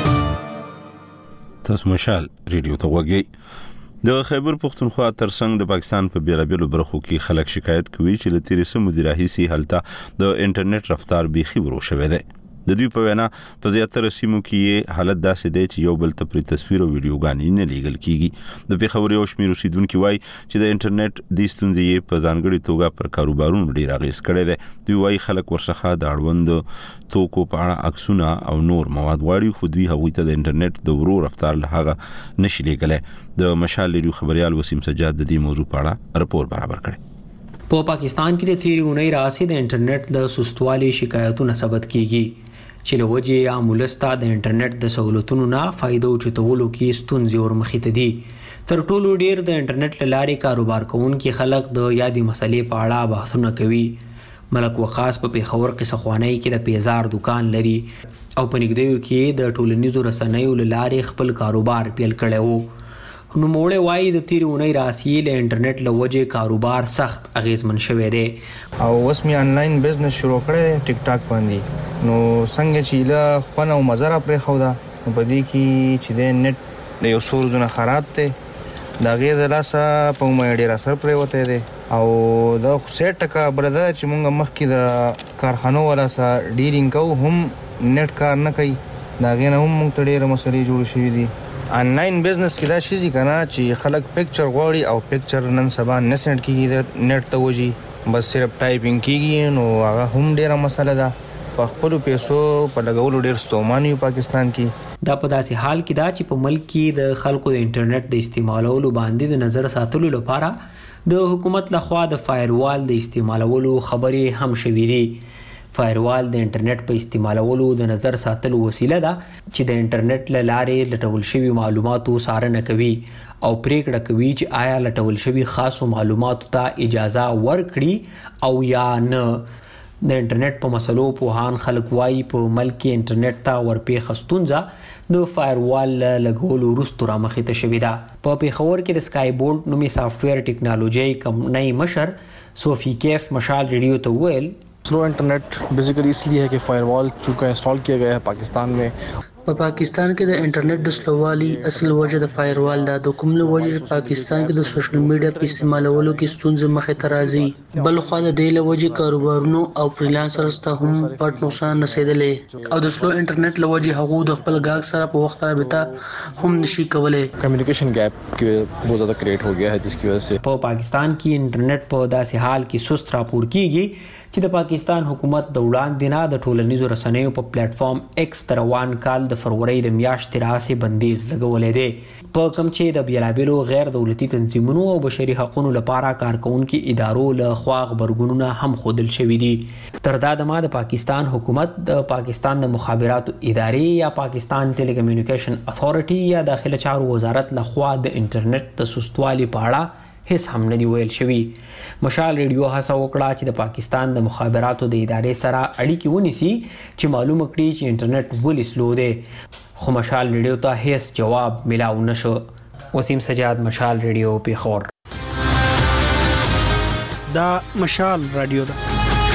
تاسو مشال ریډیو ته وګورئ د خیبر پختونخوا ترڅنګ د پاکستان په بیلابیلو برخو کې خلک شکایت کوي چې له تیرې سمو د راهیسي حالت د انټرنیټ رفتار بیخي ورو شوی دی د دوی په وینا په زیاتره سیمو کې حالت داسې دی چې یو بل ته پرې تصویر او ویډیوګانې نه لیږل کیږي د پیښور یو شمېر اوسیدونکي وایي چې د انټرنیټ د ستونزې یې په ځانګړې توګه پر کاروبارونو ډېر اغېز کړی دی دوی وایي خلک ورڅخه د اړوند توکو په اړه عکسونه او نور مواد غواړي خو دوی هغوی ته د انټرنیټ د ورو رفتار له هغه نشي لیږلی د مشال ریډیو خبريال وسیم سجاد د دې موضوع په اړه رپور برابر کړی په پاکستان کې د تیرې اونۍ راځي د انټرنیټ د سستوالي شکایتونه ثبت کیږي چې له وجې یا مولستا د انټرنیټ د سہولتونو نه فائدو چتولو کې ستونزې ورمخې ته دي تر ټولو ډیر د انټرنیټ لارې کاروبار کوونکي خلک د یادې مسلې په اړه بحثونه کوي ملک وقاص په پیښور قصه خوانی کې د پیزار دکان لري او په نګدیو کې د ټولنیزو رسنیو لارې خپل کاروبار پیل کړی وو نو موړې وایي د تیرې اونۍ راسي له انټرنیټ له وجې کاروبار سخت اغیزمن شوی دی او اوس مې آنلاین بزنس شروع کړی ټیک ټاک باندې نو څنګه چې له خونه او مزره پرې خو دا په دې کې چې د نت د یو سورزونه خراب دی دا غیر د لاسه په مې ډیر اثر پرې وته دی او دا خو 100% برادر چې مونږ مخکې د کارخانو ولا سره ډیلینګ کوو هم نت کار نه کوي دا غیر هم مونږ ته ډیر مسلې جوړ شوې دي آنلاین بزنس کې دا شي کنه چې خلک پکچر غواړي او پکچر نن سبا نه سند کیږي نت ته وږي بس صرف ټایپینګ کیږي نو هغه هم ډیره مسله ده په خپل پیسو په لګولو ډیر ستوماني پاکستان کې دا په داسې حال کې دا چې په ملک کې د خلکو د انټرنیټ د استعمالولو باندې د نظر ساتلو لپاره د حکومت لخوا د فایروال د استعمالولو خبرې هم شوې دي فایروال د انټرنیټ په استعمالولو د نظر ساتلو وسیله ده چې د انټرنیټ له لارې لټول شوي معلوماتو څارنه کوي او پریکړه کوي چې آیا لټول شوي خاصو معلوماتو ته اجازه ورکړي او یا نه د انټرنیټ په مسلو پوهان خلک وایي په ملک کې انټرنیټ ته ورپېښه ستونزه د فایروال لګولو وروسته رامخې ته شوې ده په پیښور کې د سکای بولټ نومي سافټویر ټیکنالوژي کمپنۍ مشر صوفی کیف مشال ریډیو ته ویل स्लो इंटरनेट बेसिकली इसलिए है कि फायरवॉल चूँकि इंस्टॉल किया गया है पाकिस्तान में په پاکستان کې د انټرنیټ د سلووالي اصل وجه د فایروال د کوم له وجه پاکستان کې د سوشل میډیا په استعمالولو کې ستونزې مخې ته راځي بل خو د دې له وجه کاروبارونو او فریلانسرز ته هم پټ نقصان رسیدلې او د سلو انټرنیټ له وجه هغه د خپل گاګ سره په وخت رابطه هم نشي کولای کمیونیکیشن گیپ کې बहुत ज़्यादा क्रिएट हो गया है जिसकी वजह से په پاکستان کې انټرنیټ په داسې حال کې سست راپور کیږي چې د پاکستان حکومت د وړاندې نه د ټولنیزو رسنیو په پلیټ فارم ایکس تر روان کال د فروری د میاشتې راهیسې بندیز لګولې دی په کوم چې د بیلابیلو غیر دولتي تنظیمونو او بشري حقوقو لپاره کارکونکو ادارو له خوا خبرګونونه هم خودل شوې دي تر دا دمه د پاکستان حکومت د پاکستان د مخابراتو ادارې یا پاکستان ټیلیکمیونیکیشن اتھارټي یا داخله چارو وزارت له خوا د انټرنیټ د سستوالي په اړه هیڅ هم نه دی ویل شوی مشال ریډیو هڅه وکړه چې د پاکستان د مخابراتو د ادارې سره اړیکې ونیسي چې معلومه کړي چې انټرنیټ ولې سلو دی خو مشال ریډیو ته هیڅ جواب ملاو نشو وسیم سجاد مشال ریډیو پیښور دا مشال رادیو ده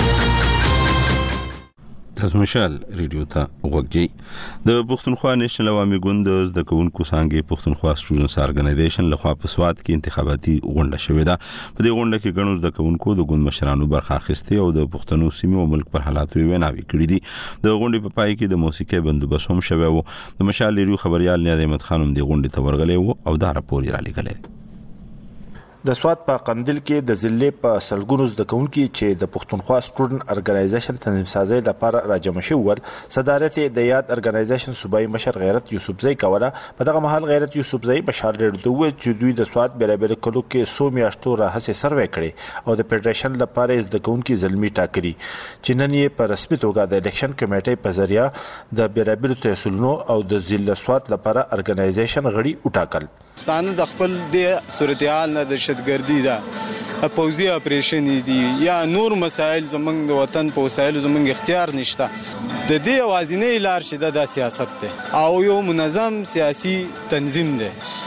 تاسو مشال ریډیو ته وګورئ د پښتونخوا نېشنل عوامي ګوند د زده کوونکو څنګه پښتونخوا سټوډنټس ارګنایزیشن لخوا په سواد کې انتخاباتي غونډه شوې ده په دې غونډه کې ګڼو زده کوونکو د ګوند مشرانو برخه اخیسته او د پښتنو سیمې او ملک پر حالاتو ویناوي کړې دي د غونډې په پای کې د موسیقي بندوبست هم شوی وو د مشال ریډیو خبريال نیاز احمد خانم د غونډې ته ورغلی وو او دا راپور یې را لګلې د سواد په قندیل کې د ضلع په سلګونو زده کوونکي چې د پښتونخوا سټوډنټ ارګنایزیشن تنظیم سازي لپاره راجمع شوي ول صدارت د یاد ارګنایزیشن صوبایي مشر غیرت یوسفزئی کوله په دغه مهال غیرت یوسفزئی بشار ډېر چې دوی د سواد بیلابل کلو کې 100 میاشتو راهسه سروې کړي او د فدریشن لپاره زده کوونکي زلمی ټاکري چې نن یې په رسمي توګه د الیکشن کمیټې په ذریعہ د بیلابل تحصیلونو او د ضلع سواد لپاره ارګنایزیشن غړي وټاکل ستانه د خپل د صورتحال نه د شتګردي ده پوزي اپریشن دي یا نور مسائل زمنګ د وطن په وسایل زمنګ اختیار نشته د دې اوازینې لار شته د سیاست ته او یو منظم سیاسي تنظیم ده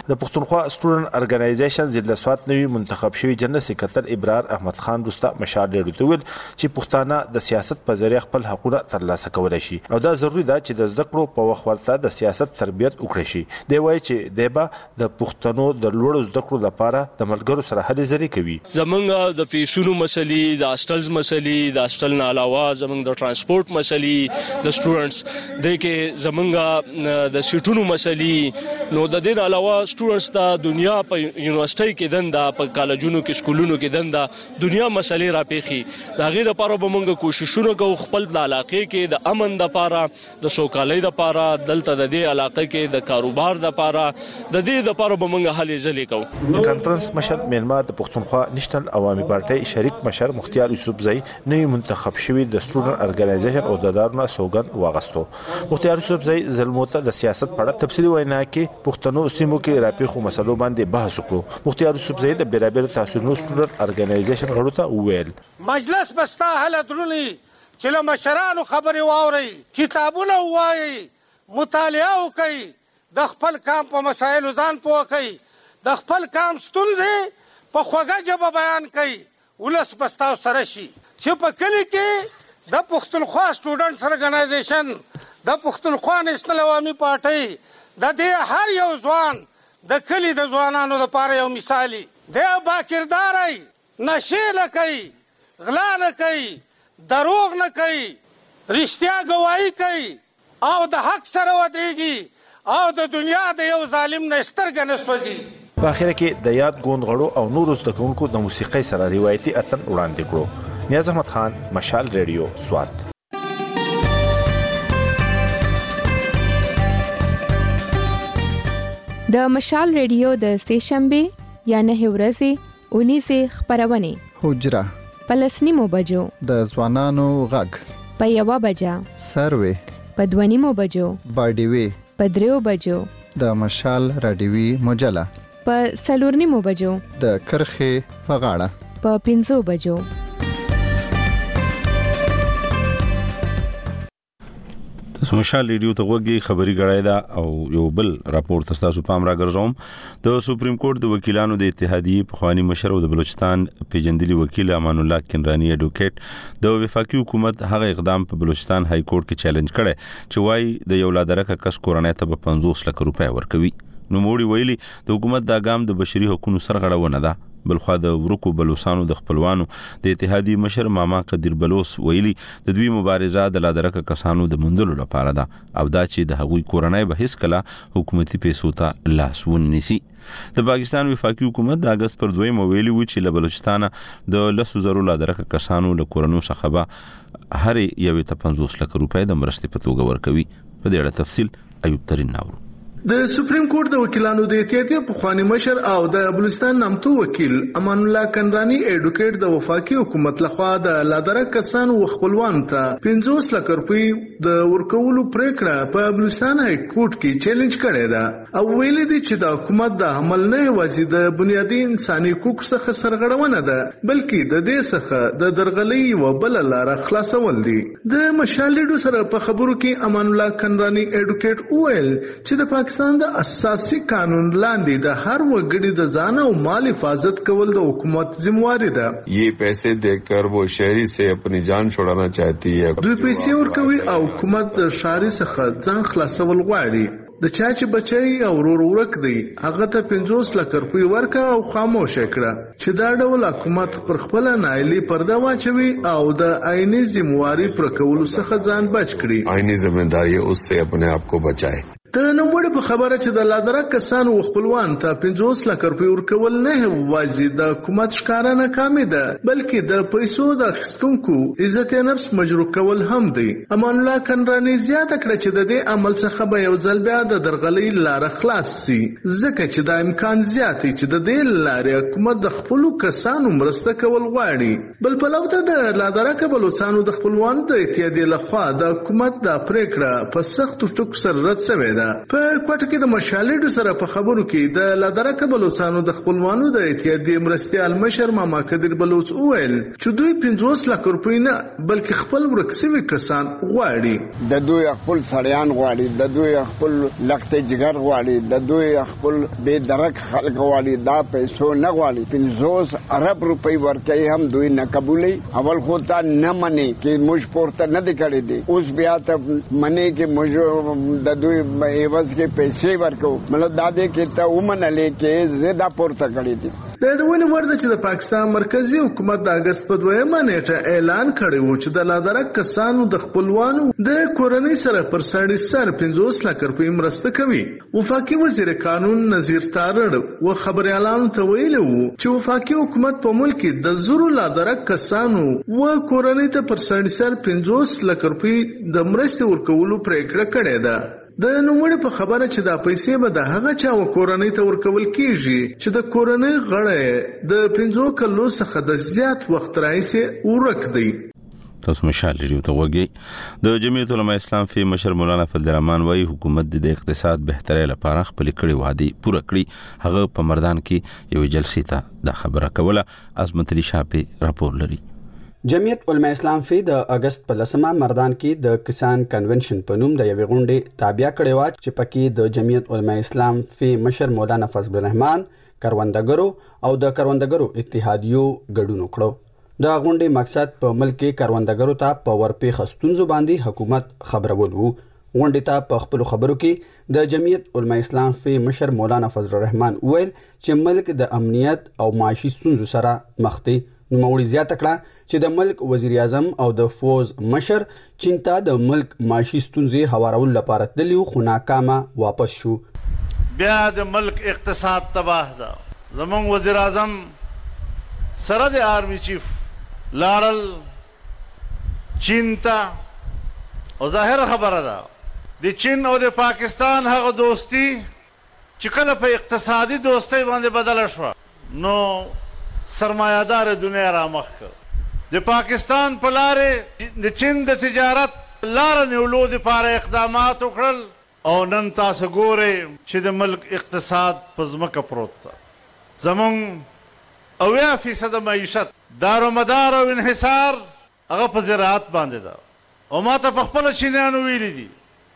د پښتونخوا سټوډنټ ارګنایزیشن ضلع سوات نوی منتخب شوی جنرال سکرټر ابرار احمد خان رستا مشال ډېر ته ویل چې پښتانه د سیاست په ذریعہ خپل حقوق ترلاسه کولای شي او دا ضروری ده چې د زده کړو په وخت ورته د سیاست تربیت وکړي شي دی وایي چې دیبا د پښتنو د لوړو زده کړو لپاره د ملګرو سره هلې ځلې کوي. زمونږ د فیسونو مسلې د هاستلز مسلې د هاستل نه علاوه زمونږ د ترانسپورت مسلې د سټوډنټس د کې زمونږ د سیټونو مسلې نو د دې علاوه سټوډنټس د دنیا په یونیورسيټي کې دنده په کالجونو کې سکولونو کې دنده دنیا مسلې راپېخي دا غي د لپاره به موږ کوششونه کوو خپل د علاقې کې د امن د لپاره د سوکالۍ د لپاره دلته د دې علاقې کې د کاروبار د لپاره د دې د لپاره به موږ هلې ځلې کوو. د کانفرنس مشر میلمه د پښتونخوا نېشنل عوامي پارټي شریک مشر مختار یوسفزئی نوی منتخب شوی د سټوډنټ ارګنایزیشن عہدیدارونو سوګند واغستو. مختار یوسفزئی زلموته د سیاست په اړه تفصیلي وینا کې پښتنو سیمو کې راپېښو مسلو باندې بحث وکړو. مختار یوسفزئی د بیرابر تاسو سټوډنټ ارګنایزیشن غړو ته وویل مجلس بستا هله درونی چې له مشرانو خبرې واوري کتابونه وایي مطالعه وکړي د خپل کام په مسایلو ځان پوه کړي د خپل کام ستونزې په خوږه ژبه بیان کړي ولس بستا سره شي چې په کلي کې د پښتونخوا سټوډنټس ارګنایزیشن د پښتونخوا نېشنل عوامي پارټي د دې هر یو ځوان د کلي د ځوانانو لپاره یو مثالي دی با کرداري نشې نه کوي غلا نه کوي دروغ نه کوي رښتیا گواهی کوي او د حق سره ودرېږي او د دنیا د یو ظالم نه سترګې نه سوځي. په اخر کې د یاد ګوند غړو او نورو زده کوونکو د موسیقۍ سره روایتي اتن وړاندې کړو. نیاز احمد خان مشال ریډیو سوات. د مشال ریډیو د سهشنبه یا نه ورځې 19 خبرونه حجره پلسنیمو بجو د ځوانانو غږ په 1 بجه سروي په 2 بجو باډیوي په 3 بجو د مشال رادیوي مجله په 4 بجو د کرخه په غاړه په 5 بجو. تاسو مشال ریډیو ته وګورئ خبري غړای دا او یو بل راپور تاسو پام راګرځوم. د سپریم کورټ د وکیلانو د اتحادیې په خواني مشر او د بلوچستان پیجندلي وکیل امان الله کنرانی اډوکیټ د وفاقي حکومت هغه اقدام په بلوچستان های کورټ کې چیلنج کړي چې وايي د یو لادرکه کس کورنۍ ته 50 لک روپۍ ورکوي. نو موړي ویلي د حکومت دا ګام د بشري حقوقو سرغړونه ده. بلخوا د ورکو بلوچستانو د خپلوانو د اتحادیې مشر ماما قدیر بلوس ویلي د دوی مبارزه د لادرکه کسانو د مندلو لپاره ده او دا چې د هغوی کورنۍ به هیڅ کله حکومتي پیسو ته لاس ونیسي. د پاکستان وفاقي حکومت د اگست پر 2 ویلي و چې له بلوچستان د 100,000 لادرکه کسانو له کورونو څخه به هر یو ته 50 لک روپۍ د مرستې په توګه ورکوي. په دې اړه تفصیل ایوب ترین ناورو. د سپریم کورټ د وکیلانو د اتحادیې په خواني مشر او د بلوچستان نامتو وکیل امان الله کنرانی اډوکیټ د وفاقي حکومت لخوا د لادرک کسانو خپلوان ته 50 لک روپۍ د ورکولو پریکړه په بلوچستان های کورټ کې چیلنج کړې ده او ویل دي چې د حکومت د عمل نه وځي د بنیادی انساني حقوق څخه سرغړونه ده بلکې د دې څخه د درغلۍ و بل لار خلاصول دي. د مشال ریډیو سره په خبرو کې امان الله کنرانی اډوکیټ ویل چې د پاکستان د اساسي قانون لاندې د هر وګړي د ځان او مال حفاظت کول د حکومت ذمہواری ده. یہ پیسے دے کر وہ شہری سے اپنی جان چھڑانا چاہتی ہے. دوی پیسې ورکوي او حکومت د شهري څخه ځان خلاصول غواړي. د چا چې بچي او ورور ورک دی هغه ته 50 لک روپۍ ورکا او خاموش کړه چې دا ډول حکومت پر خپل نایلی پرده واچوي او د آئینی ذمہواری پر کولو څخه ځان بچ کړي. آئینی ذمہ داری اس سے اپنے آپ کو بچائے. د نوموړي په خبره چې د لادرک کسانو خپلوان ته 50 لک روپۍ ورکول نه وایي د حکومت ښکارا ناکامي ده بلکې د پیسو د اخیستونکو عزت نفس مجروح کول هم دی. امان الله کنرانی زیاته کړه چې د دې عمل څخه به یو ځل بیا د درغلۍ لار خلاص شي ځکه چې د امکان زیات چې د دې لارې حکومت د خپل کسانو مرسته کول غواړي. بل په لور د لادرک بلوچستانو د خپلوانو د اتحادیې لخوا د حکومت د پریکړه په سخت ټکو سره رد شوې ده. ده. په کوټه کې د مشالډو سره په خبرو کې د لادرکه بلوچستانو د خپلوانو د اتحادیې مرستیال مشر ماما قدر بلوچ وویل چې دوی 50 لک روپۍ نه بلکې خپل ورک شوي کسان غواړي. د دوی خپل سړیان غواړي، د دوی خپل لخت جګر غواړي، د دوی خپل بې درک خلک غواړي. دا پیسو نه غواړي. 50 ارب روپۍ ورکوي هم دوی نه قبولي. اول خو ته نه مني چې موږ پورته نه دی کړی دی، اوس بیا ته مني چې موږ د دوی عوض کې پیسې ورکو. مطلب دا دی چې ته ومنلې چې زه دا پورته کړی دی. د ونې ورده چې د پاکستان مرکزی حکومت د اگست په 2 نیټه اعلان کړی و چې د لادرک کسانو د خپلوانو د کورنۍ سره پر سر 50 لک روپۍ مرسته کوي. وفاقي وزیر قانون نذیر تارړ و خبريالانو ته ویلي وو چې وفاقي حکومت په ملک کې د زرو لادرک کسانو و کورنۍ ته پر سر 50 لک روپۍ د مرستې ورکولو پریکړه کړې ده. د نوموړي په خبره چې دا پیسې به د هغه چا کورنۍ ته ورکول کیږي چې د کورنۍ غړي د 50 کلو څخه د زیات وخت راځي ورک دی. تاسو مشال لري ته وګي د جمعیت العلماء اسلام فی مشر مولانا فضل الرحمن وايي حکومت د اقتصاد بهتري لپاره خپل کړي وعده پوره کړي. هغه په مردان کې یو جلسې ته د خبره کوله. عظمت علي شاپي راپور لري. جمعیت علماء اسلام فی د اگست په 10 مردان کې د کسان کنونشن په نوم د یوې غونډې تابع کړې و چې پکې د جمعیت علماء اسلام فی مشر مولانا فضل الرحمن، کروندګرو او د کروندګرو اتحادیو ګډون وکړو. د غونډې مقصد په ملک کې کروندګرو ته په ورپېښ ستونزو باندې حکومت خبرول وو. غونډې ته په خپل خبرو کې د جمعیت علماء اسلام فی مشر مولانا فضل الرحمن ویل چې ملک د امنیت او معاشي ستونزو سره مخ دی. نوموړي زیاته کړه چې د ملک وزیر اعظم او د فوز مشر چین ته د ملک معاشي ستونزې هوارول لپاره تللی خو ناکامه واپس شو. بیا د ملک اقتصاد تباه ده. زمونږ وزیر اعظم سره د آرمی چیف لاړل چین ته او ظاهر خبره ده د چین او د پاکستان هغه دوستی چې کله په اقتصادي دوستی باندې بدله شوه نو سرمایه‌دار دنیا را مخ کړ. د پاکستان په لارې د چین د تجارت لاره نیولو دپاره اقدامات وکړل او نن تاسو ګورئ چې د ملک اقتصاد په ځمکه پروت ده. زمونږ 80% معیشت دارومدار او انحصار هغه په زراعت باندې ده. او ما ته په خپله چینیانو ویلي دي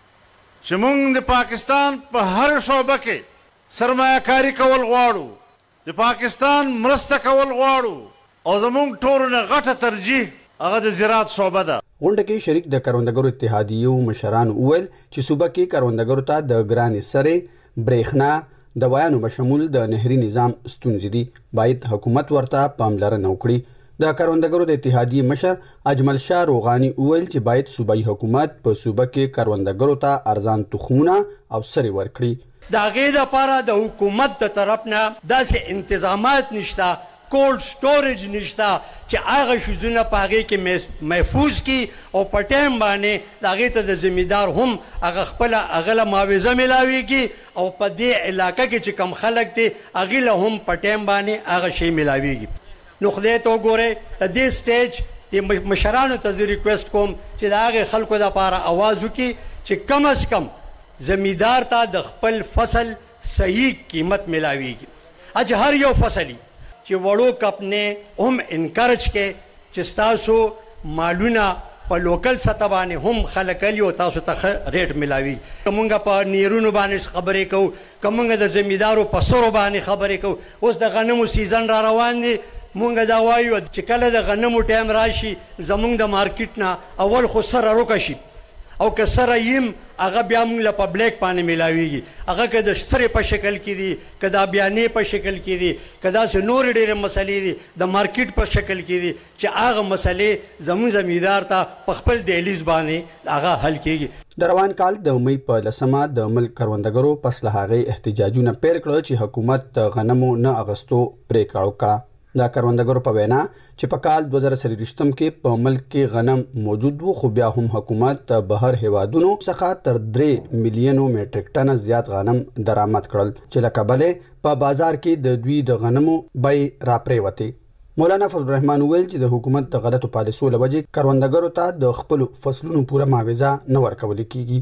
چې موږ د پاکستان په هر شعبه کې سرمایه‌کاري کول غواړو، د پاکستان مرسته کول غواړو او زمونږ ټولو نه غټه ترجیح هغه د زراعت شعبه ده. غونډه کې شریک د کروندګرو اتحادیو مشران وویل چې صوبه کې کروندګرو ته د ګرانې سرې، برېښنا، دوایانو بشمول د نهري نظام ستونزې دي. باید حکومت ورته پاملرنه وکړي. د کروندګرو د اتحادیې مشر اجمل شاه روغانی وویل چې باید صوبایي حکومت په صوبه کې کروندګرو ته ارزان تخمونه او سرې ورکړي. د هغې دپاره د حکومت د طرف نه داسې انتظامات نشته، کولډ سټوریج نشته چې هغه شیزونه په هغې کې محفوظ کړي او په ټایم باندې د هغې ته د زمیندار هم هغه خپله هغه له معاوضه میلاویږي او په دې علاقه کې چې کم خلک دي هغې له هم په ټایم باندې هغه شی میلاویږي. نو خدای ته وګورئ د دې سټیج د مشرانو ته زه ریکویسټ کوم چې د هغې خلکو دپاره آواز وکړي چې کم از کم زمیندار ته د خپل فصل صحیح قیمت ملاویږي. اج هر یو فصلی چې وړو کپنې هم انکرج کې چې ستاسو مالونه په لوکل سطح باندې هم خلک کلی او تاسو ته ریټ ملاوي. کومګه په نیرونو باندې خبرې کوو، کومګه د زمیندارو په سرو باندې خبرې کوو. اوس د غنمو سیزن را روان دی، مونږ دا وایو چې کله د غنمو ټایم راشي زمونږ د مارکیټ نه اول خو سره روکه شي او که سره یم هغه بیا موږ له په بلیک باندې میلاویږي. هغه که د سرې په شکل کې دي، که د بیانې په شکل کې دي، که داسې نورې ډېرې مسلې دي د مارکیټ په شکل کې دي چې هغه مسلې زموږ زمیندار ته په خپل دهلیز باندې هغه حل کېږي. د روان کال د مې په 10 د ملک کروندګرو پس له هغې احتجاجونه پیل کړل چې حکومت د غنمو نه اغستو پرېکړه وکړه. د کروندګرو په وینا چې په کال 2023 کې په ملک کې غنم موجود وو خو بیا هم حکومت بهر هیوادونو څخه تر 3 میلیونو میټریک ټن زیات غنم درآمد کړل چې له کبله په بازار کې د دوی د غنمو بیې راپریوتې. مولانا فضل الرحمن ویل چې د حکومت د غلطو پالیسیو له وجې کروندګرو ته د خپل فصلونو پوره معاوضه نه ورکول کیږي.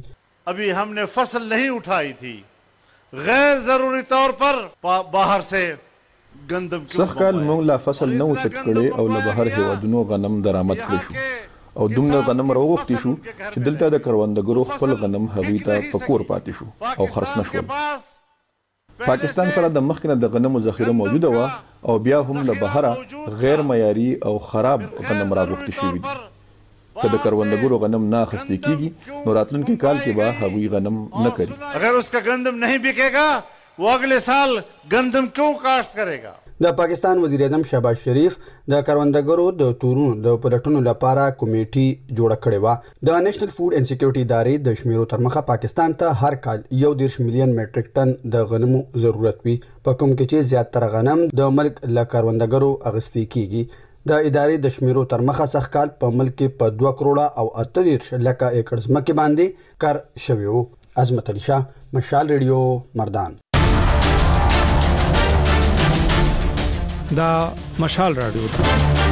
अभी हमने फसल नहीं उठाई थी, गैर जरूरी तौर पर बाहर से गंदम सखकाल मोंग ला फसल न اوچت کړي او له بهر هیوادونو غنم درآمد کړی شو او دومره غنم راوغوښتي شو چې دلته د کروندګرو خپل غنم هغوی ته په کور پاتې شو او خرڅ نه شول. پاکستان سره د مخکنه د غنمو ذخیره موجوده وه او بیا هم له بهره غیر معیاري او خراب غنم راغوښتي شوي دي. که د کروندګرو غنم نه اخیستل کیږي نو راتلونکي کال کې به هغوی غنم نه کوي. اگر اس کا گندم نہیں بکے وہ اگلے سال گندم کیوں کاشت کرے گا؟ د پاکستان وزیر اعظم شهباز شریف د کروندګرو د تورونو د پلټنو لپاره کمیټي جوړه کړې و. د نېشنل فود اینډ سکیورټي ادارې د شمیرو تر مخه پاکستان ته هر کال 1.5 ملین میټریک ټن د غنمو ضرورت وي، په کوم کې چې زیاتره غنم د ملک له کروندګرو اغستې کیږي. د ادارې د شمیرو تر مخه سخت کال په ملک کې په 2 کروڑه او 38 لکه ایکړ ځمکې باندې کار شوی و. عظمت علي شاه، مشال ریډیو، مردان. دا مشال رادیو